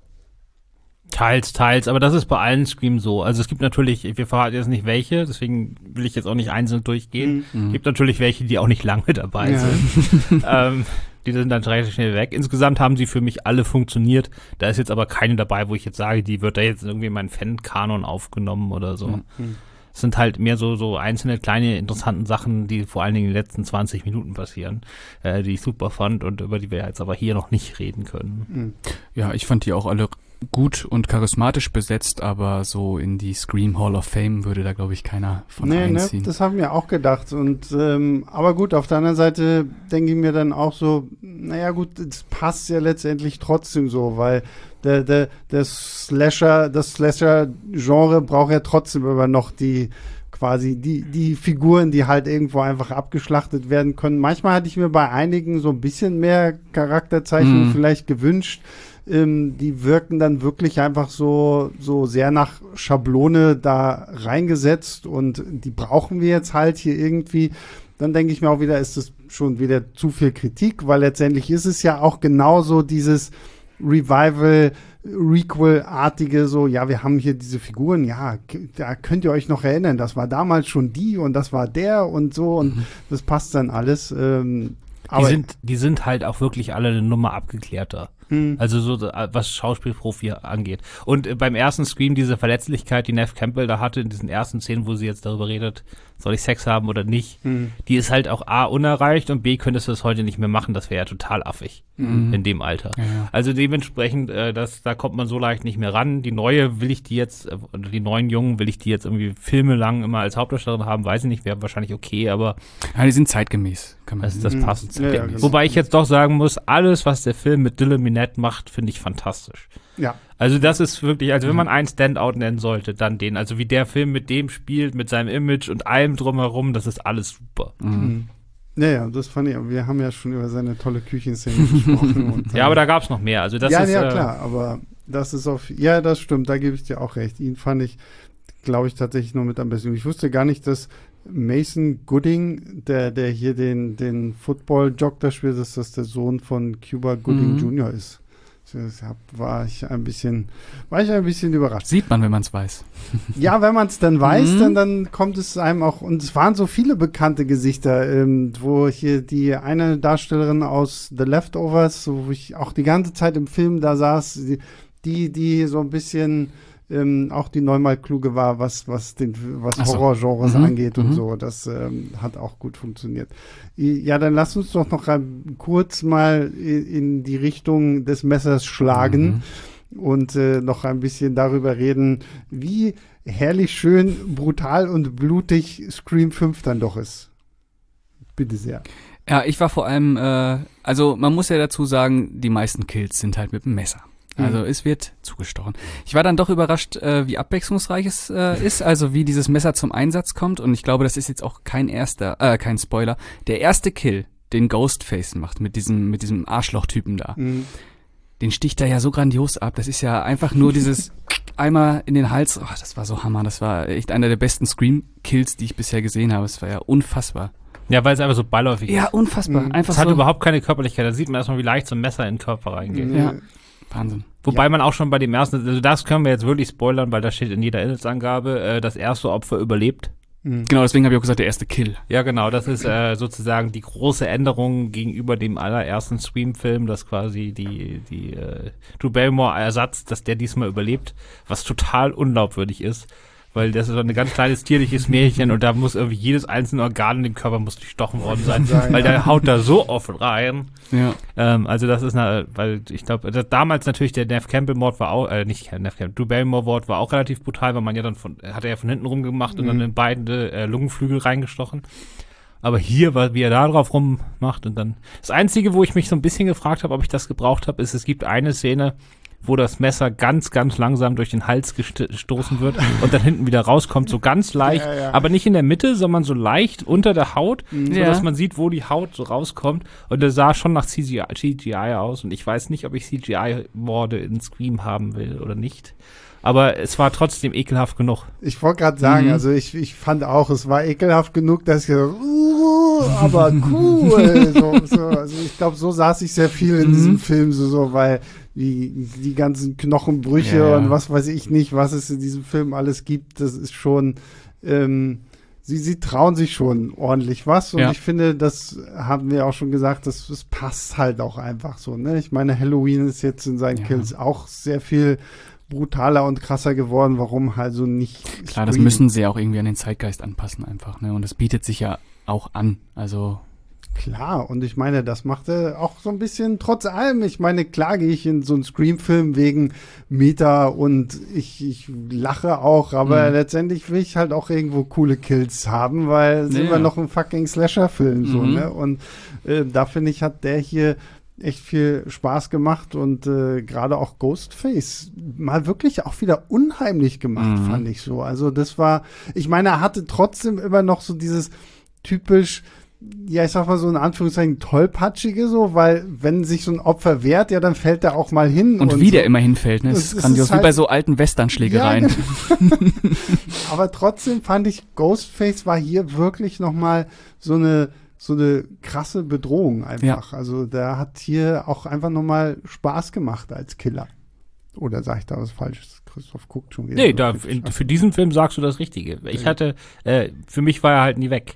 Teils, aber das ist bei allen Scream so. Also es gibt natürlich, wir verraten jetzt nicht welche, deswegen will ich jetzt auch nicht einzeln durchgehen. Es gibt natürlich welche, die auch nicht lange dabei sind. Die sind dann relativ schnell weg. Insgesamt haben sie für mich alle funktioniert. Da ist jetzt aber keine dabei, wo ich jetzt sage, die wird da jetzt irgendwie in meinen Fan-Kanon aufgenommen oder so. Es sind halt mehr so einzelne kleine interessanten Sachen, die vor allen Dingen in den letzten 20 Minuten passieren, die ich super fand und über die wir jetzt aber hier noch nicht reden können. Ja, ich fand die auch alle gut und charismatisch besetzt, aber so in die Scream Hall of Fame würde da, glaube ich, keiner von einziehen. Ne, das haben wir auch gedacht. Und aber gut, auf der anderen Seite denke ich mir dann auch so, naja gut, es passt ja letztendlich trotzdem so, weil das Slasher-Genre braucht ja trotzdem immer noch die Figuren, die halt irgendwo einfach abgeschlachtet werden können. Manchmal hatte ich mir bei einigen so ein bisschen mehr Charakterzeichnung vielleicht gewünscht. Die wirken dann wirklich einfach so sehr nach Schablone da reingesetzt und die brauchen wir jetzt halt hier irgendwie. Dann denke ich mir auch wieder, ist das schon wieder zu viel Kritik, weil letztendlich ist es ja auch genauso dieses Revival, Requel-artige, so, ja, wir haben hier diese Figuren, ja, da könnt ihr euch noch erinnern, das war damals schon die und das war der und so und das passt dann alles. Die sind halt auch wirklich alle eine Nummer abgeklärter. Also so, was Schauspielprofi angeht. Und beim ersten Scream, diese Verletzlichkeit, die Neve Campbell da hatte, in diesen ersten Szenen, wo sie jetzt darüber redet, soll ich Sex haben oder nicht, die ist halt auch A, unerreicht und B, könntest du das heute nicht mehr machen. Das wäre ja total affig in dem Alter. Ja. Also dementsprechend, da kommt man so leicht nicht mehr ran. Die neuen Jungen will ich die jetzt irgendwie filmelang immer als Hauptdarstellerin haben, weiß ich nicht, wäre wahrscheinlich okay, aber ja, die sind zeitgemäß. Das passt. Ja, genau. Wobei ich jetzt doch sagen muss, alles, was der Film mit Dylan Minnette macht, finde ich fantastisch. Ja. Also das ist wirklich, also wenn man einen Standout nennen sollte, dann den. Also wie der Film mit dem spielt, mit seinem Image und allem drumherum, das ist alles super. Ja, das fand ich. Wir haben ja schon über seine tolle Küchenszene gesprochen. Und, ja, aber da gab es noch mehr. Also das ist, klar, aber das ist das stimmt, da gebe ich dir auch recht. Ihn fand ich, glaube ich, tatsächlich nur mit am besten. Ich wusste gar nicht, dass Mason Gooding, der hier den Football-Jock da spielt, dass das der Sohn von Cuba Gooding Jr. ist. War ich ein bisschen überrascht. Sieht man, wenn man es weiß. Ja, wenn man es dann weiß, dann kommt es einem auch, und es waren so viele bekannte Gesichter, wo hier die eine Darstellerin aus The Leftovers, wo ich auch die ganze Zeit im Film da saß, die so ein bisschen auch die neunmal kluge war, was Horrorgenres angeht und so. Das hat auch gut funktioniert. Ja, dann lass uns doch noch kurz mal in die Richtung des Messers schlagen und noch ein bisschen darüber reden, wie herrlich schön, brutal und blutig Scream 5 dann doch ist. Bitte sehr. Ja, ich war vor allem, also man muss ja dazu sagen, die meisten Kills sind halt mit dem Messer. Also es wird zugestochen. Ich war dann doch überrascht, wie abwechslungsreich es ist, also wie dieses Messer zum Einsatz kommt. Und ich glaube, das ist jetzt auch kein kein Spoiler. Der erste Kill, den Ghostface macht mit diesem Arschloch-Typen da, den sticht er ja so grandios ab. Das ist ja einfach nur dieses einmal in den Hals. Oh, das war so Hammer. Das war echt einer der besten Scream-Kills, die ich bisher gesehen habe. Es war ja unfassbar. Ja, weil es einfach so beiläufig ist. Ja, unfassbar. Einfach es hat überhaupt keine Körperlichkeit. Da sieht man erstmal, wie leicht so ein Messer in den Körper reingeht. Ja. Wahnsinn. Wobei man auch schon bei dem ersten, also das können wir jetzt wirklich spoilern, weil da steht in jeder Inhaltsangabe, das erste Opfer überlebt. Genau, deswegen habe ich auch gesagt, der erste Kill. Ja, genau, das ist sozusagen die große Änderung gegenüber dem allerersten Scream-Film, dass quasi die Drew Barrymore-Ersatz, dass der diesmal überlebt, was total unglaubwürdig ist. Weil das ist so ein ganz kleines tierliches Märchen und da muss irgendwie jedes einzelne Organ in dem Körper muss durchstochen worden sein, weil der haut da so oft rein. Ja. Also das ist, weil ich glaube, damals natürlich der Neve Campbell-Mord war auch, nicht Neve Campbell, Drew Barrymore-Mord war auch relativ brutal, weil man ja dann hat er ja von hinten rum gemacht und dann in beide Lungenflügel reingestochen. Aber hier, wie er da drauf rummacht und dann, das Einzige, wo ich mich so ein bisschen gefragt habe, ob ich das gebraucht habe, ist, es gibt eine Szene, wo das Messer ganz, ganz langsam durch den Hals gestoßen wird und dann hinten wieder rauskommt, so ganz leicht, aber nicht in der Mitte, sondern so leicht unter der Haut, sodass man sieht, wo die Haut so rauskommt. Und das sah schon nach CGI aus und ich weiß nicht, ob ich CGI-Morde in Scream haben will oder nicht. Aber es war trotzdem ekelhaft genug. Ich wollte gerade sagen, also ich fand auch, es war ekelhaft genug, dass ich gesagt, aber cool. Also ich glaube, so saß ich sehr viel in diesem Film, so weil die ganzen Knochenbrüche und was weiß ich nicht, was es in diesem Film alles gibt, das ist schon, sie trauen sich schon ordentlich was und ich finde, das haben wir auch schon gesagt, das passt halt auch einfach so, ne? Ich meine, Halloween ist jetzt in seinen Kills auch sehr viel brutaler und krasser geworden, warum halt so nicht Klar, das müssen sie auch irgendwie an den Zeitgeist anpassen einfach, ne? Und das bietet sich ja auch an, also klar, und ich meine, das machte auch so ein bisschen trotz allem. Ich meine, klar gehe ich in so einen Scream-Film wegen Meta und ich lache auch, aber letztendlich will ich halt auch irgendwo coole Kills haben, weil sind wir noch ein fucking Slasher-Film, so, ne? Und da finde ich, hat der hier echt viel Spaß gemacht und gerade auch Ghostface mal wirklich auch wieder unheimlich gemacht, fand ich so. Also das war, ich meine, er hatte trotzdem immer noch so dieses typisch, ja, ich sag mal so in Anführungszeichen tollpatschige so, weil wenn sich so ein Opfer wehrt, ja, dann fällt er auch mal hin. Und wie der immer hinfällt, ne? Das ist grandios, halt, wie bei so alten Western-Schlägereien. Ja, genau. Aber trotzdem fand ich, Ghostface war hier wirklich noch mal so eine krasse Bedrohung einfach. Ja. Also der hat hier auch einfach noch mal Spaß gemacht als Killer. Oder sag ich da was Falsches? Christoph guckt schon wieder. Nee, für diesen Film sagst du das Richtige. Ich hatte, für mich war er halt nie weg.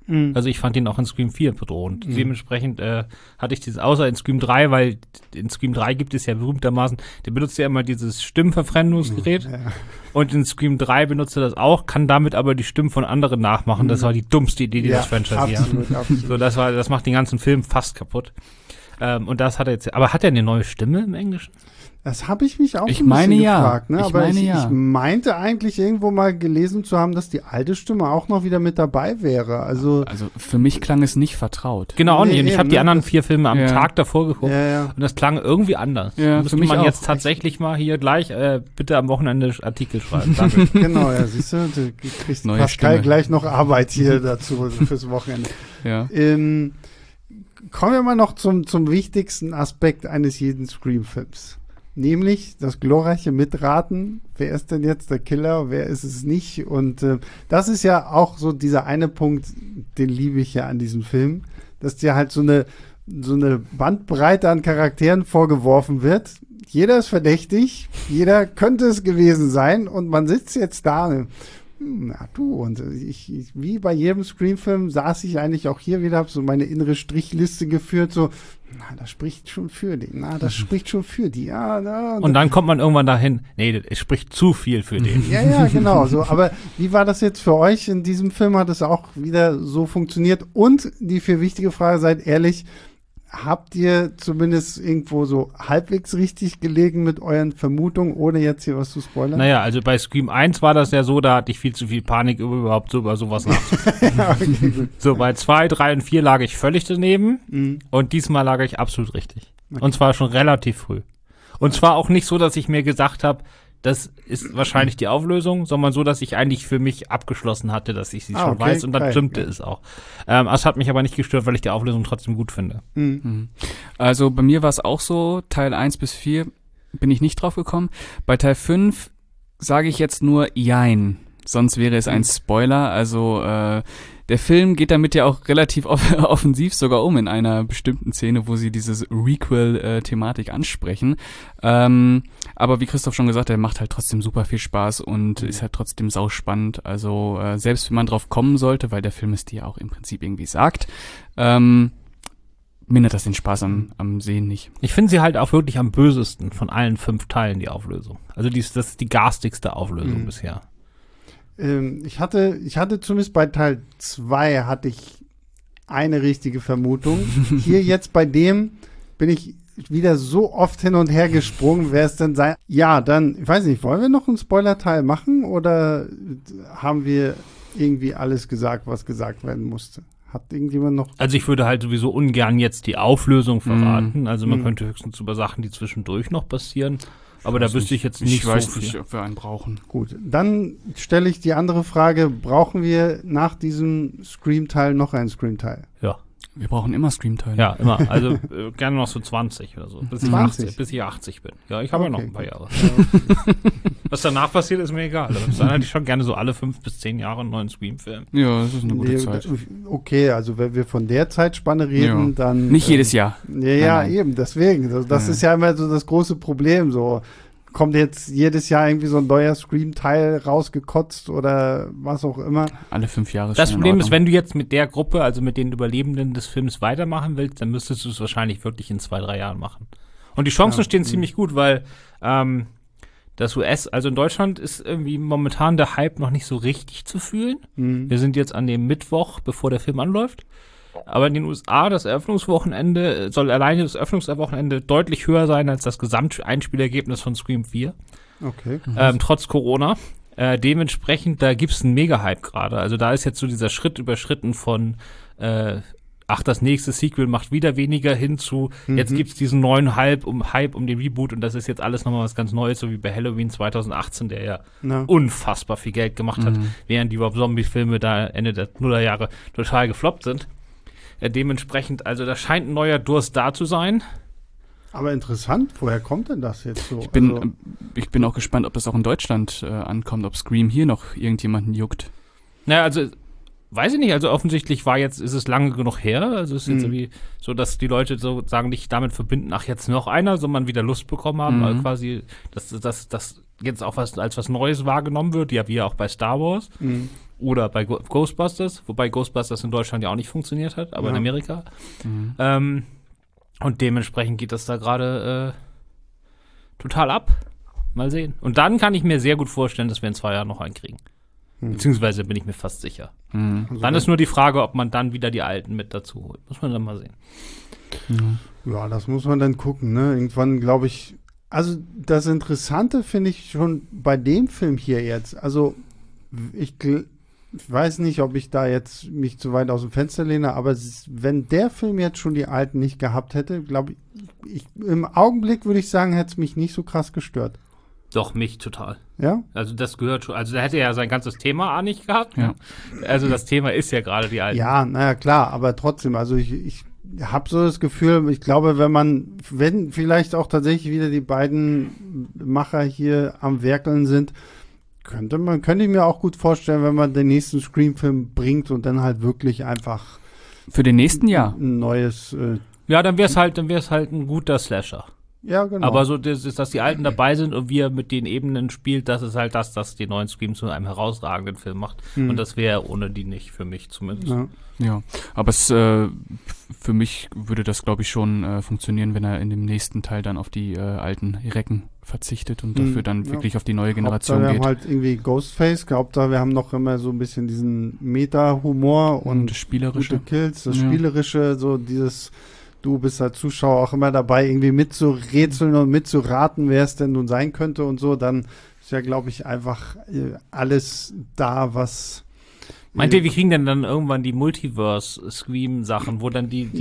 Also ich fand ihn auch in Scream 4 bedrohend. Dementsprechend hatte ich dieses, außer in Scream 3, weil in Scream 3 gibt es ja berühmtermaßen, der benutzt ja immer dieses Stimmverfremdungsgerät. Ja. Und in Scream 3 benutzt er das auch, kann damit aber die Stimmen von anderen nachmachen. Das war die dummste Idee, die das Franchise hier hat. So, das macht den ganzen Film fast kaputt. Und das hat er jetzt, aber hat er eine neue Stimme im Englischen? Das habe ich mich auch ein bisschen gefragt. Ne? Aber ich meinte eigentlich irgendwo mal gelesen zu haben, dass die alte Stimme auch noch wieder mit dabei wäre. Also für mich klang es nicht vertraut. Genau, auch nicht. Und ich habe die anderen 4 Filme am Tag davor geguckt und das klang irgendwie anders. Ja, müsste man jetzt tatsächlich mal hier gleich bitte am Wochenende Artikel schreiben. Danke. Genau, ja, siehst du kriegst neue Pascal Stimme. Gleich noch Arbeit hier dazu fürs Wochenende. Ja. Kommen wir mal noch zum wichtigsten Aspekt eines jeden Scream-Films. Nämlich das glorreiche Mitraten. Wer ist denn jetzt der Killer? Wer ist es nicht? Und das ist ja auch so dieser eine Punkt, den liebe ich ja an diesem Film, dass dir halt so eine Bandbreite an Charakteren vorgeworfen wird. Jeder ist verdächtig, jeder könnte es gewesen sein und man sitzt jetzt da. Na du, und ich wie bei jedem Scream-Film saß ich eigentlich auch hier wieder, habe so meine innere Strichliste geführt, so, na, das spricht schon für den, das spricht schon für die, und dann kommt man irgendwann dahin, nee, es spricht zu viel für den. Ja, genau, so, aber wie war das jetzt für euch in diesem Film? Hat es auch wieder so funktioniert? Und die viel wichtige Frage, seid ehrlich, habt ihr zumindest irgendwo so halbwegs richtig gelegen mit euren Vermutungen, ohne jetzt hier was zu spoilern? Naja, also bei Scream 1 war das ja so, da hatte ich viel zu viel Panik, überhaupt über sowas nachzudenken. Ja, okay, gut. So, bei 2, 3 und 4 lag ich völlig daneben und diesmal lag ich absolut richtig. Okay. Und zwar schon relativ früh. Und zwar auch nicht so, dass ich mir gesagt habe, das ist wahrscheinlich die Auflösung, sondern so, dass ich eigentlich für mich abgeschlossen hatte, dass ich sie schon weiß und dann stimmte es auch. Es hat mich aber nicht gestört, weil ich die Auflösung trotzdem gut finde. Also bei mir war es auch so, Teil 1 bis 4 bin ich nicht drauf gekommen. Bei Teil 5 sage ich jetzt nur Jein, sonst wäre es ein Spoiler. Also der Film geht damit ja auch relativ offensiv sogar in einer bestimmten Szene, wo sie dieses Requel-Thematik ansprechen. Aber wie Christoph schon gesagt hat, der macht halt trotzdem super viel Spaß und ist halt trotzdem sauspannend. Also selbst wenn man drauf kommen sollte, weil der Film es dir auch im Prinzip irgendwie sagt, mindert das den Spaß am Sehen nicht. Ich finde sie halt auch wirklich am bösesten von allen 5 Teilen, die Auflösung. Also das ist die garstigste Auflösung bisher. Ich hatte zumindest bei Teil 2 hatte ich eine richtige Vermutung. Hier jetzt bei dem bin ich wieder so oft hin und her gesprungen, wer es denn sein. Ja, dann, ich weiß nicht, wollen wir noch einen Spoiler-Teil machen oder haben wir irgendwie alles gesagt, was gesagt werden musste? Hat irgendjemand noch? Also ich würde halt sowieso ungern jetzt die Auflösung verraten. Also man könnte höchstens über Sachen, die zwischendurch noch passieren. Aber da wüsste ich jetzt nicht so viel. Ich weiß nicht, ob wir einen brauchen. Gut, dann stelle ich die andere Frage. Brauchen wir nach diesem Scream-Teil noch einen Scream-Teil? Ja. Wir brauchen immer Scream-Teile. Ja, immer. Also gerne noch so 20 oder so. Bis ich 80 bin. Ja, ich habe ja noch ein paar Jahre. Was danach passiert, ist mir egal. Also, dann hätte ich schon gerne so alle 5 bis 10 Jahre einen neuen Scream-Film. Ja, das ist eine gute Zeit. Okay, also wenn wir von der Zeitspanne reden, dann... Nicht jedes Jahr. Ja, eben, deswegen. Das ist ja immer so das große Problem, so... Kommt jetzt jedes Jahr irgendwie so ein neuer Scream-Teil rausgekotzt oder was auch immer? Alle 5 Jahre. Das Problem ist, wenn du jetzt mit der Gruppe, also mit den Überlebenden des Films weitermachen willst, dann müsstest du es wahrscheinlich wirklich in 2, 3 Jahren machen. Und die Chancen stehen ziemlich gut, weil das also in Deutschland ist irgendwie momentan der Hype noch nicht so richtig zu fühlen. Wir sind jetzt an dem Mittwoch, bevor der Film anläuft. Aber in den USA, das Eröffnungswochenende, soll alleine das Eröffnungswochenende deutlich höher sein als das Gesamteinspielergebnis von Scream 4. Okay. Trotz Corona. Dementsprechend, da gibt's einen Mega-Hype gerade. Also da ist jetzt so dieser Schritt überschritten von das nächste Sequel macht wieder weniger hin zu, jetzt gibt's diesen neuen Hype um den Reboot und das ist jetzt alles nochmal was ganz Neues, so wie bei Halloween 2018, der ja unfassbar viel Geld gemacht hat, während die Zombie-Filme da Ende der Nullerjahre total gefloppt sind. Dementsprechend, also da scheint ein neuer Durst da zu sein. Aber interessant, woher kommt denn das jetzt so? Ich bin auch gespannt, ob das auch in Deutschland ankommt, ob Scream hier noch irgendjemanden juckt. Naja, also weiß ich nicht, also offensichtlich ist es lange genug her, also es ist jetzt irgendwie so, dass die Leute sozusagen nicht damit verbinden, jetzt noch einer, sondern wieder Lust bekommen haben, also quasi, dass das jetzt auch als was Neues wahrgenommen wird, ja, wie auch bei Star Wars. oder bei Ghostbusters, wobei Ghostbusters in Deutschland ja auch nicht funktioniert hat, aber in Amerika. Und dementsprechend geht das da gerade total ab. Mal sehen. Und dann kann ich mir sehr gut vorstellen, dass wir in 2 Jahren noch einen kriegen. Beziehungsweise bin ich mir fast sicher. Also dann ist nur die Frage, ob man dann wieder die Alten mit dazu holt. Muss man dann mal sehen. Ja, das muss man dann gucken, ne? Irgendwann, glaube ich, also das Interessante finde ich schon bei dem Film hier jetzt. Also ich weiß nicht, ob ich da jetzt mich zu weit aus dem Fenster lehne, aber wenn der Film jetzt schon die Alten nicht gehabt hätte, glaube ich, im Augenblick würde ich sagen, hätte es mich nicht so krass gestört. Doch, mich total. Ja? Also das gehört schon, also da hätte er ja sein ganzes Thema auch nicht gehabt. Ja. Ne? Also das Thema ist ja gerade die Alten. Ja, naja, klar, aber trotzdem, also ich habe so das Gefühl, ich glaube, wenn vielleicht auch tatsächlich wieder die beiden Macher hier am Werkeln sind, könnte ich mir auch gut vorstellen, wenn man den nächsten Scream-Film bringt und dann halt wirklich einfach Für den nächsten Jahr. ein neues. Ja, dann wär's halt ein guter Slasher. Ja, genau. Aber so, dass die Alten dabei sind und wie er mit den Ebenen spielt, das ist halt das die neuen Scream zu einem herausragenden Film macht. Und das wäre ohne die nicht, für mich zumindest. Ja, aber für mich würde das, glaube ich, schon funktionieren, wenn er in dem nächsten Teil dann auf die alten Recken verzichtet und dafür dann wirklich auf die neue Generation wir geht. haben halt irgendwie Ghostface, wir haben noch immer so ein bisschen diesen Meta-Humor und das Spielerische. gute Kills, das Spielerische, so dieses, du bist als Zuschauer auch immer dabei, irgendwie mitzurätseln und mitzuraten, wer es denn nun sein könnte und so, dann ist ja, glaube ich, einfach alles da, was Meint ihr, wir kriegen denn dann irgendwann die Multiverse-Scream-Sachen, wo dann die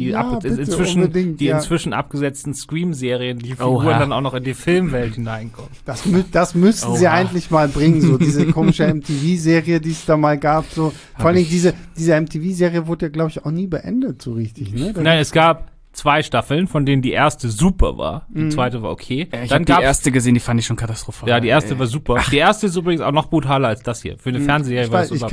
inzwischen abgesetzten Scream-Serien, die Figuren dann auch noch in die Filmwelt hineinkommen? Das müssten sie eigentlich mal bringen, so diese komische MTV-Serie, die es da mal gab, so. Vor allen Dingen diese MTV-Serie wurde ja, glaube ich, auch nie beendet, so richtig, ne? Nein, es gab 2 Staffeln, von denen die erste super war. Die zweite war okay. Ich habe die erste gesehen, die fand ich schon katastrophal. Ja, die erste war super. Die erste ist übrigens auch noch brutaler als das hier. Für eine Fernsehserie war das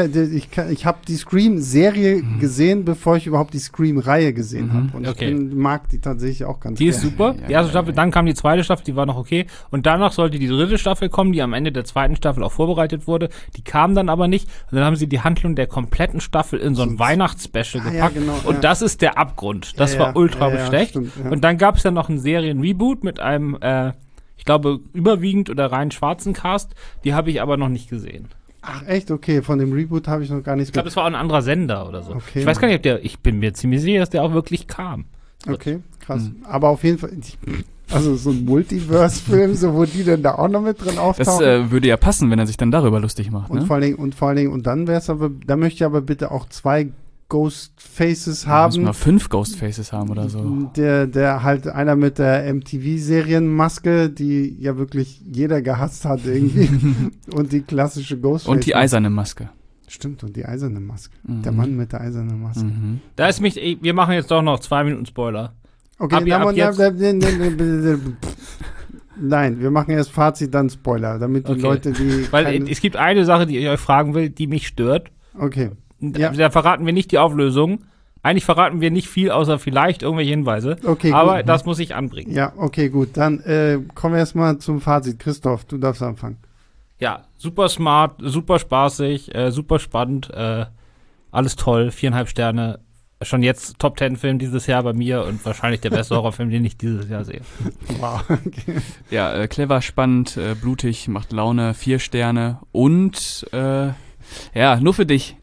Ich habe die Scream-Serie gesehen, bevor ich überhaupt die Scream-Reihe gesehen habe. Und ich mag die tatsächlich auch ganz gerne. Die ist super. Die erste Staffel, dann kam die zweite Staffel, die war noch okay. Und danach sollte die 3. Staffel kommen, die am Ende der 2. Staffel auch vorbereitet wurde. Die kam dann aber nicht. Und dann haben sie die Handlung der kompletten Staffel in so ein Weihnachtsspecial gepackt. Ja, genau, und das ist der Abgrund. Das war ultra schlecht. Stimmt, ja. Und dann gab es ja noch einen Serien-Reboot mit einem, ich glaube, überwiegend oder rein schwarzen Cast. Die habe ich aber noch nicht gesehen. Ach, echt? Okay, von dem Reboot habe ich noch gar nichts. Ich glaube, das war auch ein anderer Sender oder so. Okay. Ich weiß gar nicht, ich bin mir ziemlich sicher, dass der auch wirklich kam. Okay, krass. Aber auf jeden Fall, also so ein Multiverse-Film, so wo die denn da auch noch mit drin auftauchen. Das würde ja passen, wenn er sich dann darüber lustig macht. Und vor allen Dingen, und dann wäre es aber, da möchte ich aber bitte auch 2 Ghostfaces haben. Müssen wir 5 Ghostfaces haben oder so. Der halt einer mit der MTV-Serienmaske, die ja wirklich jeder gehasst hat irgendwie. Und die klassische Ghostface. Und die eiserne Maske. Stimmt, und die eiserne Maske. Der Mann mit der eisernen Maske. Da ist wir machen jetzt doch noch 2 Minuten Spoiler. Okay, nein, wir machen erst Fazit, dann Spoiler, damit die Leute, die... Weil es gibt eine Sache, die ich euch fragen will, die mich stört. Okay. Da verraten wir nicht die Auflösung. Eigentlich verraten wir nicht viel, außer vielleicht irgendwelche Hinweise. Okay, aber gut. Das muss ich anbringen. Ja, okay, gut. Dann kommen wir erstmal zum Fazit. Christoph, du darfst anfangen. Ja, super smart, super spaßig, super spannend, alles toll, 4,5 Sterne. Schon jetzt Top-10-Film dieses Jahr bei mir und wahrscheinlich der beste Horrorfilm, den ich dieses Jahr sehe. Wow. Okay. Ja, clever, spannend, blutig, macht Laune, 4 Sterne und ja, nur für dich.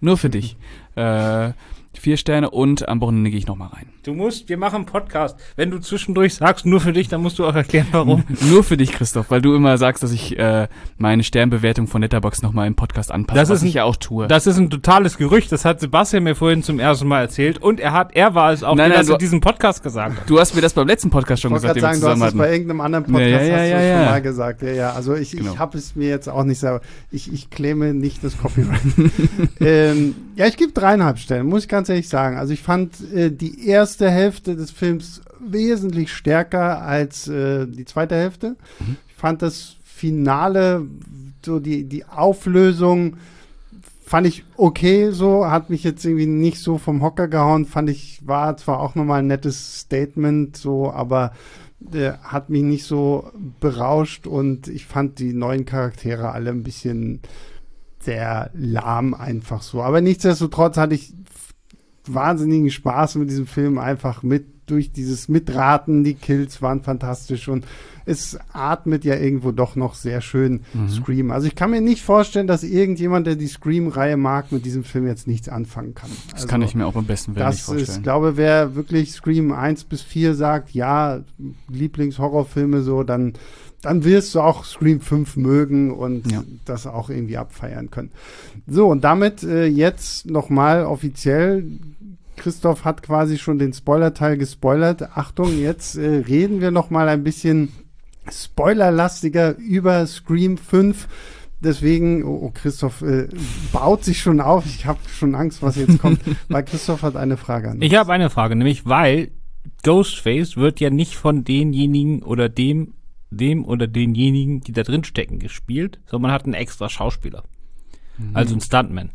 4 Sterne und am Wochenende gehe ich nochmal rein. Wir machen einen Podcast. Wenn du zwischendurch sagst, nur für dich, dann musst du auch erklären, warum. Nur für dich, Christoph, weil du immer sagst, dass ich meine Sternbewertung von Letterboxd nochmal im Podcast anpasse, was ich ja auch tue. Das ist ein totales Gerücht, das hat Sebastian mir vorhin zum ersten Mal erzählt und er war es auch, der das in diesem Podcast gesagt hat. Du hast mir das beim letzten Podcast schon gesagt, den wir zusammen hatten. Du hast es bei irgendeinem anderen Podcast schon mal gesagt. Ja. Also ich habe es mir jetzt auch nicht selber, ich claime nicht das Copyright. Ja, ich gebe 3,5 Sterne, muss ich ganz ehrlich sagen. Also ich fand die erste Hälfte des Films wesentlich stärker als die zweite Hälfte. Ich fand das Finale, so die Auflösung, fand ich okay so, hat mich jetzt irgendwie nicht so vom Hocker gehauen, war zwar auch nochmal ein nettes Statement so, aber hat mich nicht so berauscht und ich fand die neuen Charaktere alle ein bisschen sehr lahm einfach so. Aber nichtsdestotrotz hatte ich wahnsinnigen Spaß mit diesem Film, einfach durch dieses Mitraten. Die Kills waren fantastisch und es atmet ja irgendwo doch noch sehr schön Scream. Also ich kann mir nicht vorstellen, dass irgendjemand, der die Scream-Reihe mag, mit diesem Film jetzt nichts anfangen kann. Das kann ich mir auch am besten nicht vorstellen. Ich glaube, wer wirklich Scream 1 bis 4 sagt, ja, Lieblingshorrorfilme so, dann wirst du auch Scream 5 mögen und das auch irgendwie abfeiern können. So, und damit jetzt nochmal offiziell, Christoph hat quasi schon den Spoiler-Teil gespoilert. Achtung, jetzt reden wir nochmal ein bisschen spoilerlastiger über Scream 5. Deswegen, Christoph baut sich schon auf. Ich habe schon Angst, was jetzt kommt, weil Christoph hat eine Frage an uns. Ich habe eine Frage, nämlich weil Ghostface wird ja nicht von denjenigen oder dem oder denjenigen, die da drin stecken, gespielt, sondern man hat einen extra Schauspieler. Also einen Stuntman.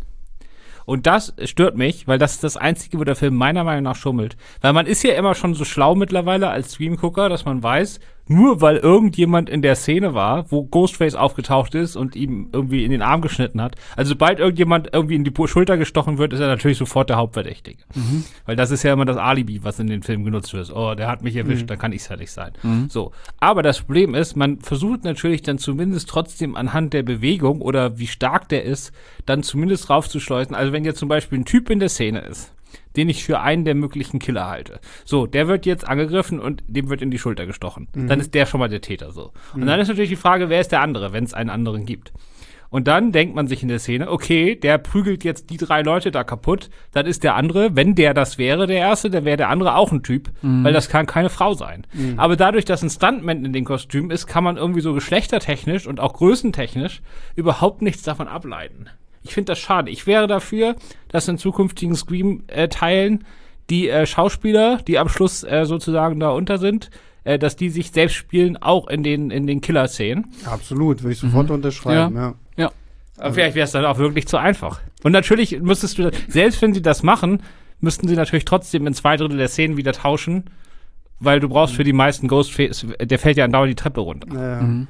Und das stört mich, weil das ist das Einzige, wo der Film meiner Meinung nach schummelt. Weil man ist ja immer schon so schlau mittlerweile als Stream-Gucker, dass man weiß, nur weil irgendjemand in der Szene war, wo Ghostface aufgetaucht ist und ihm irgendwie in den Arm geschnitten hat. Also sobald irgendjemand irgendwie in die Schulter gestochen wird, ist er natürlich sofort der Hauptverdächtige. Weil das ist ja immer das Alibi, was in den Filmen genutzt wird. Oh, der hat mich erwischt, dann kann ich's ja nicht sein. So. Aber das Problem ist, man versucht natürlich dann zumindest trotzdem anhand der Bewegung oder wie stark der ist, dann zumindest raufzuschleusen. Also wenn jetzt zum Beispiel ein Typ in der Szene ist, den ich für einen der möglichen Killer halte. So, der wird jetzt angegriffen und dem wird in die Schulter gestochen. Dann ist der schon mal der Täter so. Und dann ist natürlich die Frage, wer ist der andere, wenn es einen anderen gibt. Und dann denkt man sich in der Szene, okay, der prügelt jetzt die 3 Leute da kaputt, dann ist der andere, wenn der das wäre, der Erste, dann wäre der andere auch ein Typ, weil das kann keine Frau sein. Aber dadurch, dass ein Stuntman in dem Kostüm ist, kann man irgendwie so geschlechtertechnisch und auch größentechnisch überhaupt nichts davon ableiten. Ich finde das schade. Ich wäre dafür, dass in zukünftigen Scream-Teilen die Schauspieler, die am Schluss sozusagen da unter sind, dass die sich selbst spielen, auch in den Killer-Szenen. Absolut, würde ich sofort unterschreiben, ja. Aber vielleicht wäre es dann auch wirklich zu einfach. Und natürlich müsstest du, selbst wenn sie das machen, müssten sie natürlich trotzdem in 2/3 der Szenen wieder tauschen, weil du brauchst für die meisten Ghostface, der fällt ja andauernd die Treppe runter.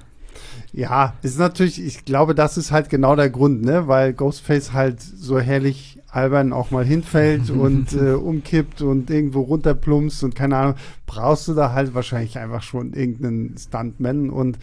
Ja, ist natürlich, ich glaube, das ist halt genau der Grund, ne, weil Ghostface halt so herrlich albern auch mal hinfällt und umkippt und irgendwo runterplumpst und keine Ahnung, brauchst du da halt wahrscheinlich einfach schon irgendeinen Stuntman und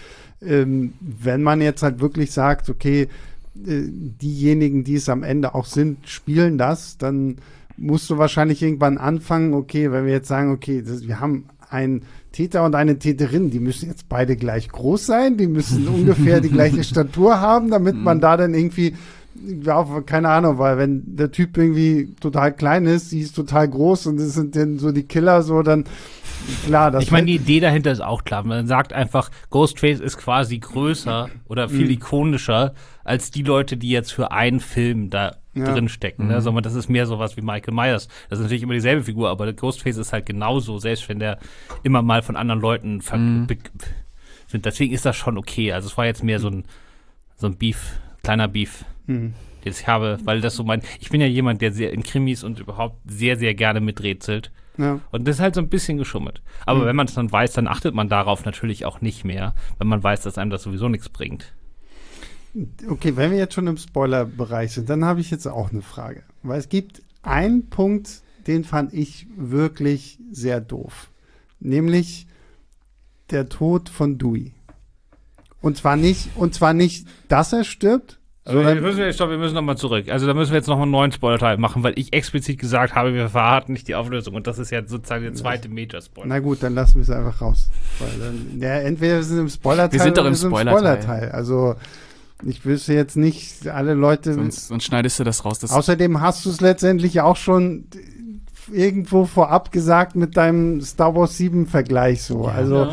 wenn man jetzt halt wirklich sagt, okay, diejenigen, die es am Ende auch sind, spielen das, dann musst du wahrscheinlich irgendwann anfangen, okay, wenn wir jetzt sagen, okay, wir haben einen Täter und eine Täterin, die müssen jetzt beide gleich groß sein, die müssen ungefähr die gleiche Statur haben, damit man da dann irgendwie, ja, keine Ahnung, weil wenn der Typ irgendwie total klein ist, sie ist total groß und das sind dann so die Killer, so dann, klar. Das ich meine, die Idee dahinter ist auch klar. Man sagt einfach, Ghostface ist quasi größer oder viel ikonischer als die Leute, die jetzt für einen Film da drin stecken. Ne? Sondern das ist mehr sowas wie Michael Myers. Das ist natürlich immer dieselbe Figur, aber der Ghostface ist halt genauso, selbst wenn der immer mal von anderen Leuten deswegen ist das schon okay. Also es war jetzt mehr so ein Beef, kleiner Beef. Jetzt ich habe, weil das so ich bin ja jemand, der sehr in Krimis und überhaupt sehr, sehr gerne miträtselt. Ja. Und das ist halt so ein bisschen geschummelt. Aber wenn man es dann weiß, dann achtet man darauf natürlich auch nicht mehr, wenn man weiß, dass einem das sowieso nichts bringt. Okay, wenn wir jetzt schon im Spoiler-Bereich sind, dann habe ich jetzt auch eine Frage. Weil es gibt einen Punkt, den fand ich wirklich sehr doof. Nämlich der Tod von Dewey. Und zwar nicht, dass er stirbt. Also wir müssen nochmal zurück. Also da müssen wir jetzt noch einen neuen Spoiler-Teil machen, weil ich explizit gesagt habe, wir verraten nicht die Auflösung. Und das ist ja sozusagen der zweite Major-Spoiler. Na gut, dann lassen wir es einfach raus. Weil dann, entweder wir sind im Spoiler-Teil wir sind doch im Spoiler-Teil. Also ich wüsste jetzt nicht, alle Leute... Sonst schneidest du das raus. Außerdem hast du es letztendlich auch schon irgendwo vorab gesagt mit deinem Star Wars 7-Vergleich so. Ja, also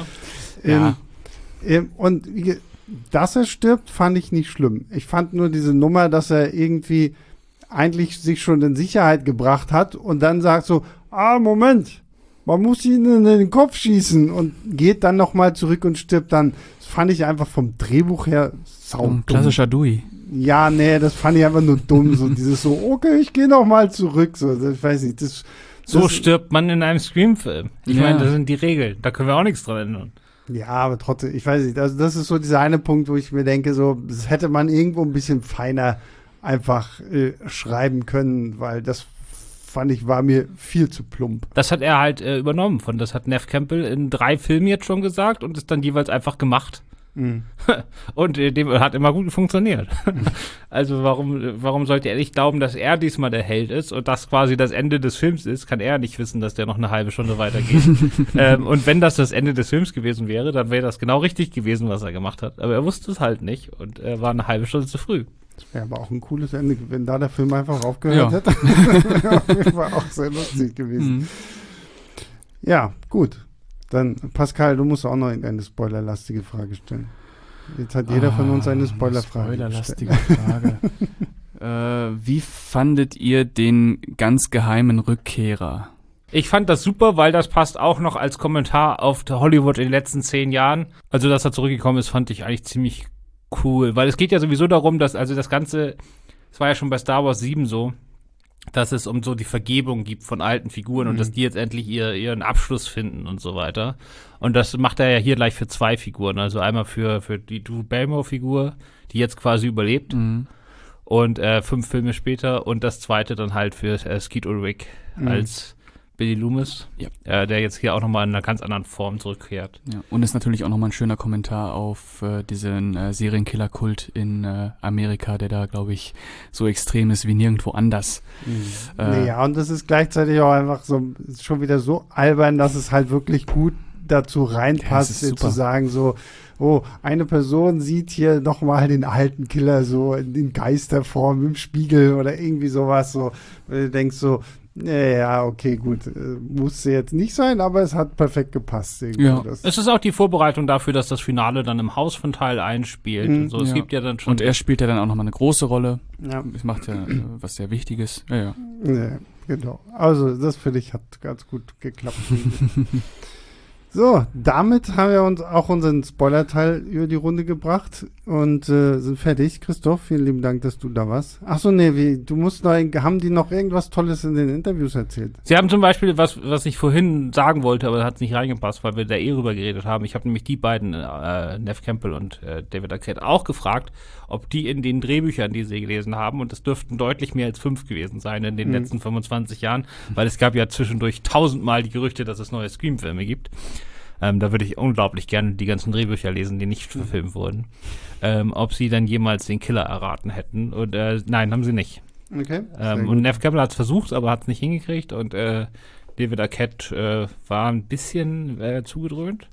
und dass er stirbt, fand ich nicht schlimm. Ich fand nur diese Nummer, dass er irgendwie eigentlich sich schon in Sicherheit gebracht hat und dann sagt so, Moment, man muss ihn in den Kopf schießen und geht dann nochmal zurück und stirbt dann. Das fand ich einfach vom Drehbuch her saudumm. Klassischer Dewey. Ja, nee, das fand ich einfach nur dumm. So dieses so, okay, ich gehe nochmal zurück. So, ich weiß nicht, so stirbt man in einem Scream-Film. Ich meine, das sind die Regeln. Da können wir auch nichts dran ändern. Ja, aber trotzdem, ich weiß nicht, also das ist so dieser eine Punkt, wo ich mir denke, so, das hätte man irgendwo ein bisschen feiner einfach schreiben können, weil das fand ich, war mir viel zu plump. Das hat er halt übernommen das hat Neve Campbell in 3 Filmen jetzt schon gesagt und ist dann jeweils einfach gemacht. Mhm. Und dem hat immer gut funktioniert. Also warum sollte er nicht glauben, dass er diesmal der Held ist und das quasi das Ende des Films ist, kann er nicht wissen, dass der noch eine halbe Stunde weitergeht. Und wenn das Ende des Films gewesen wäre, dann wäre das genau richtig gewesen, was er gemacht hat. Aber er wusste es halt nicht und er war eine halbe Stunde zu früh. Das wäre aber auch ein cooles Ende, wenn da der Film einfach aufgehört hätte. Auf jeden Fall auch sehr lustig gewesen. Mhm. Ja, gut. Dann, Pascal, du musst auch noch eine spoilerlastige Frage stellen. Jetzt hat jeder von uns eine Spoilerfrage. Spoilerlastige Frage. Wie fandet ihr den ganz geheimen Rückkehrer? Ich fand das super, weil das passt auch noch als Kommentar auf Hollywood in den letzten 10 Jahren. Also, dass er zurückgekommen ist, fand ich eigentlich ziemlich cool. Weil es geht ja sowieso darum, dass also das Ganze, es war ja schon bei Star Wars 7 so, dass es um so die Vergebung gibt von alten Figuren und dass die jetzt endlich ihren Abschluss finden und so weiter. Und das macht er ja hier gleich für 2 Figuren. Also einmal für die Drew Barrymore-Figur, die jetzt quasi überlebt. Und 5 Filme später. Und das zweite dann halt für Skeet Ulrich als Billy Loomis, der jetzt hier auch nochmal in einer ganz anderen Form zurückkehrt. Ja, und ist natürlich auch nochmal ein schöner Kommentar auf diesen Serienkiller-Kult in Amerika, der da, glaube ich, so extrem ist wie nirgendwo anders. Ja, und das ist gleichzeitig auch einfach so schon wieder so albern, dass es halt wirklich gut dazu reinpasst, zu sagen so, oh, eine Person sieht hier nochmal den alten Killer so in Geisterform im Spiegel oder irgendwie sowas so, du denkst so, ja, okay, gut. Musste jetzt nicht sein, aber es hat perfekt gepasst. Ja. Es ist auch die Vorbereitung dafür, dass das Finale dann im Haus von Teil 1 spielt. Und so. Es gibt ja dann schon. Und er spielt ja dann auch nochmal eine große Rolle. Ja. Es macht ja was sehr Wichtiges. Ja, genau. Also, das finde ich hat ganz gut geklappt. So, damit haben wir uns auch unseren Spoiler-Teil über die Runde gebracht und sind fertig. Christoph, vielen lieben Dank, dass du da warst. Achso, nee, du musst noch, haben die noch irgendwas Tolles in den Interviews erzählt? Sie haben zum Beispiel was ich vorhin sagen wollte, aber da hat es nicht reingepasst, weil wir da rüber geredet haben. Ich habe nämlich die beiden, Neve Campbell und David Arquette, auch gefragt, ob die in den Drehbüchern, die sie gelesen haben, und es dürften deutlich mehr als 5 gewesen sein in den letzten 25 Jahren, weil es gab ja zwischendurch 1000-mal die Gerüchte, dass es neue Scream-Filme gibt. Da würde ich unglaublich gerne die ganzen Drehbücher lesen, die nicht verfilmt wurden. Ob sie dann jemals den Killer erraten hätten. Und nein, haben sie nicht. Okay. Und Neve Campbell hat es versucht, aber hat es nicht hingekriegt. Und David Arquette war ein bisschen zugedröhnt.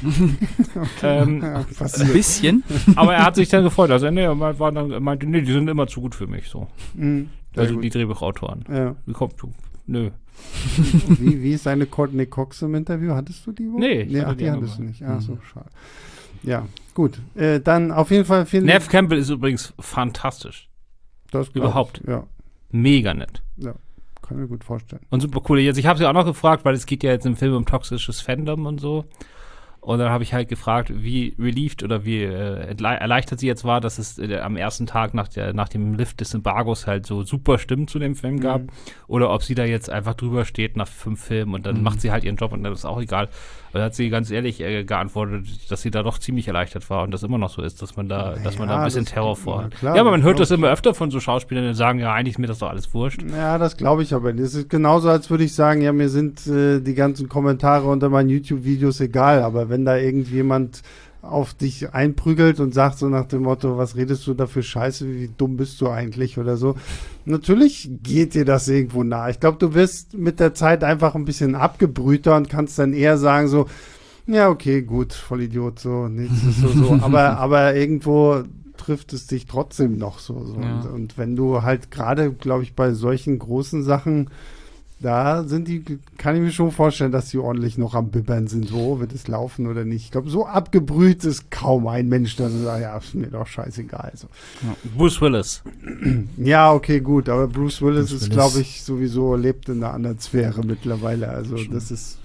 Ein bisschen? Aber er hat sich dann gefreut. Also er meinte, nee, die sind immer zu gut für mich. So. Also die Drehbuchautoren. Ja. Wie kommst du? Nö. Wie ist deine Courtney Cox im Interview? Hattest du die wohl? Nee, die hattest du nicht. Ach so, schade. Ja, gut. Dann auf jeden Fall Neve Campbell ist übrigens fantastisch. Das überhaupt. Ja. Mega nett. Ja, kann ich mir gut vorstellen. Und super cool. Jetzt, ich habe sie auch noch gefragt, weil es geht ja jetzt im Film um toxisches Fandom und so. Und dann habe ich halt gefragt, wie relieved oder wie erleichtert sie jetzt war, dass es am ersten Tag nach dem Lift des Embargos halt so super Stimmen zu dem Film gab. Oder ob sie da jetzt einfach drüber steht nach 5 Filmen und dann macht sie halt ihren Job und dann ist auch egal. Aber da hat sie ganz ehrlich geantwortet, dass sie da doch ziemlich erleichtert war und das immer noch so ist, dass man da ein bisschen Terror vorhat. Ja, aber man hört das immer öfter von so Schauspielern, die sagen, ja, eigentlich ist mir das doch alles wurscht. Ja, das glaube ich aber nicht. Es ist genauso, als würde ich sagen, ja, mir sind die ganzen Kommentare unter meinen YouTube-Videos egal, aber wenn da irgendjemand auf dich einprügelt und sagt so nach dem Motto, was redest du da für Scheiße, wie dumm bist du eigentlich oder so. Natürlich geht dir das irgendwo nah. Ich glaube, du wirst mit der Zeit einfach ein bisschen abgebrühter und kannst dann eher sagen so, ja, okay, gut, Vollidiot, so, nichts ist so. Aber irgendwo trifft es dich trotzdem noch so. Ja. Und wenn du halt gerade, glaube ich, bei solchen großen Sachen, da kann ich mir schon vorstellen, dass die ordentlich noch am Bibbern sind. So wird es laufen oder nicht. Ich glaube, so abgebrüht ist kaum ein Mensch, der so sagt, ja, ist mir doch scheißegal. So. Ja. Bruce Willis. Ja, okay, gut. Aber Bruce Willis ist, glaube ich, sowieso lebt in einer anderen Sphäre mittlerweile. Also das ist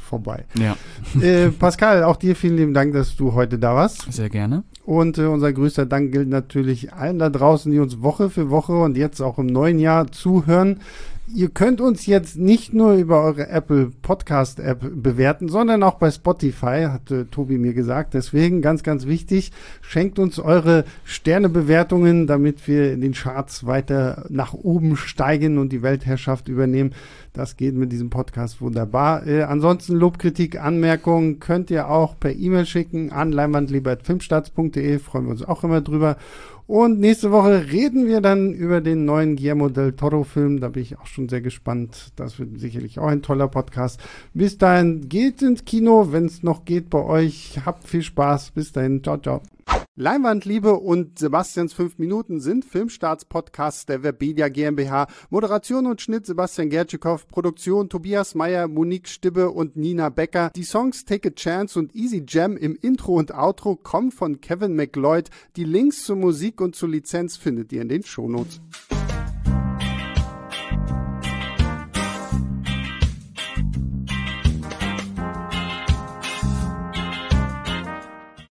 vorbei. Ja. Pascal, auch dir vielen lieben Dank, dass du heute da warst. Sehr gerne. Und unser größter Dank gilt natürlich allen da draußen, die uns Woche für Woche und jetzt auch im neuen Jahr zuhören. Ihr könnt uns jetzt nicht nur über eure Apple Podcast App bewerten, sondern auch bei Spotify, hat Tobi mir gesagt. Deswegen ganz, ganz wichtig, schenkt uns eure Sternebewertungen, damit wir in den Charts weiter nach oben steigen und die Weltherrschaft übernehmen. Das geht mit diesem Podcast wunderbar. Ansonsten Lob, Kritik, Anmerkungen könnt ihr auch per E-Mail schicken an leinwandliebe@filmstarts.de. Freuen wir uns auch immer drüber. Und nächste Woche reden wir dann über den neuen Guillermo del Toro-Film. Da bin ich auch schon sehr gespannt. Das wird sicherlich auch ein toller Podcast. Bis dahin, geht ins Kino, wenn es noch geht bei euch. Habt viel Spaß. Bis dahin. Ciao, ciao. Leinwandliebe und Sebastians 5 Minuten sind Filmstarts-Podcasts der Webedia GmbH. Moderation und Schnitt Sebastian Gertschikow, Produktion Tobias Meyer, Monique Stibbe und Nina Becker. Die Songs Take a Chance und Easy Jam im Intro und Outro kommen von Kevin MacLeod. Die Links zur Musik und zur Lizenz findet ihr in den Shownotes.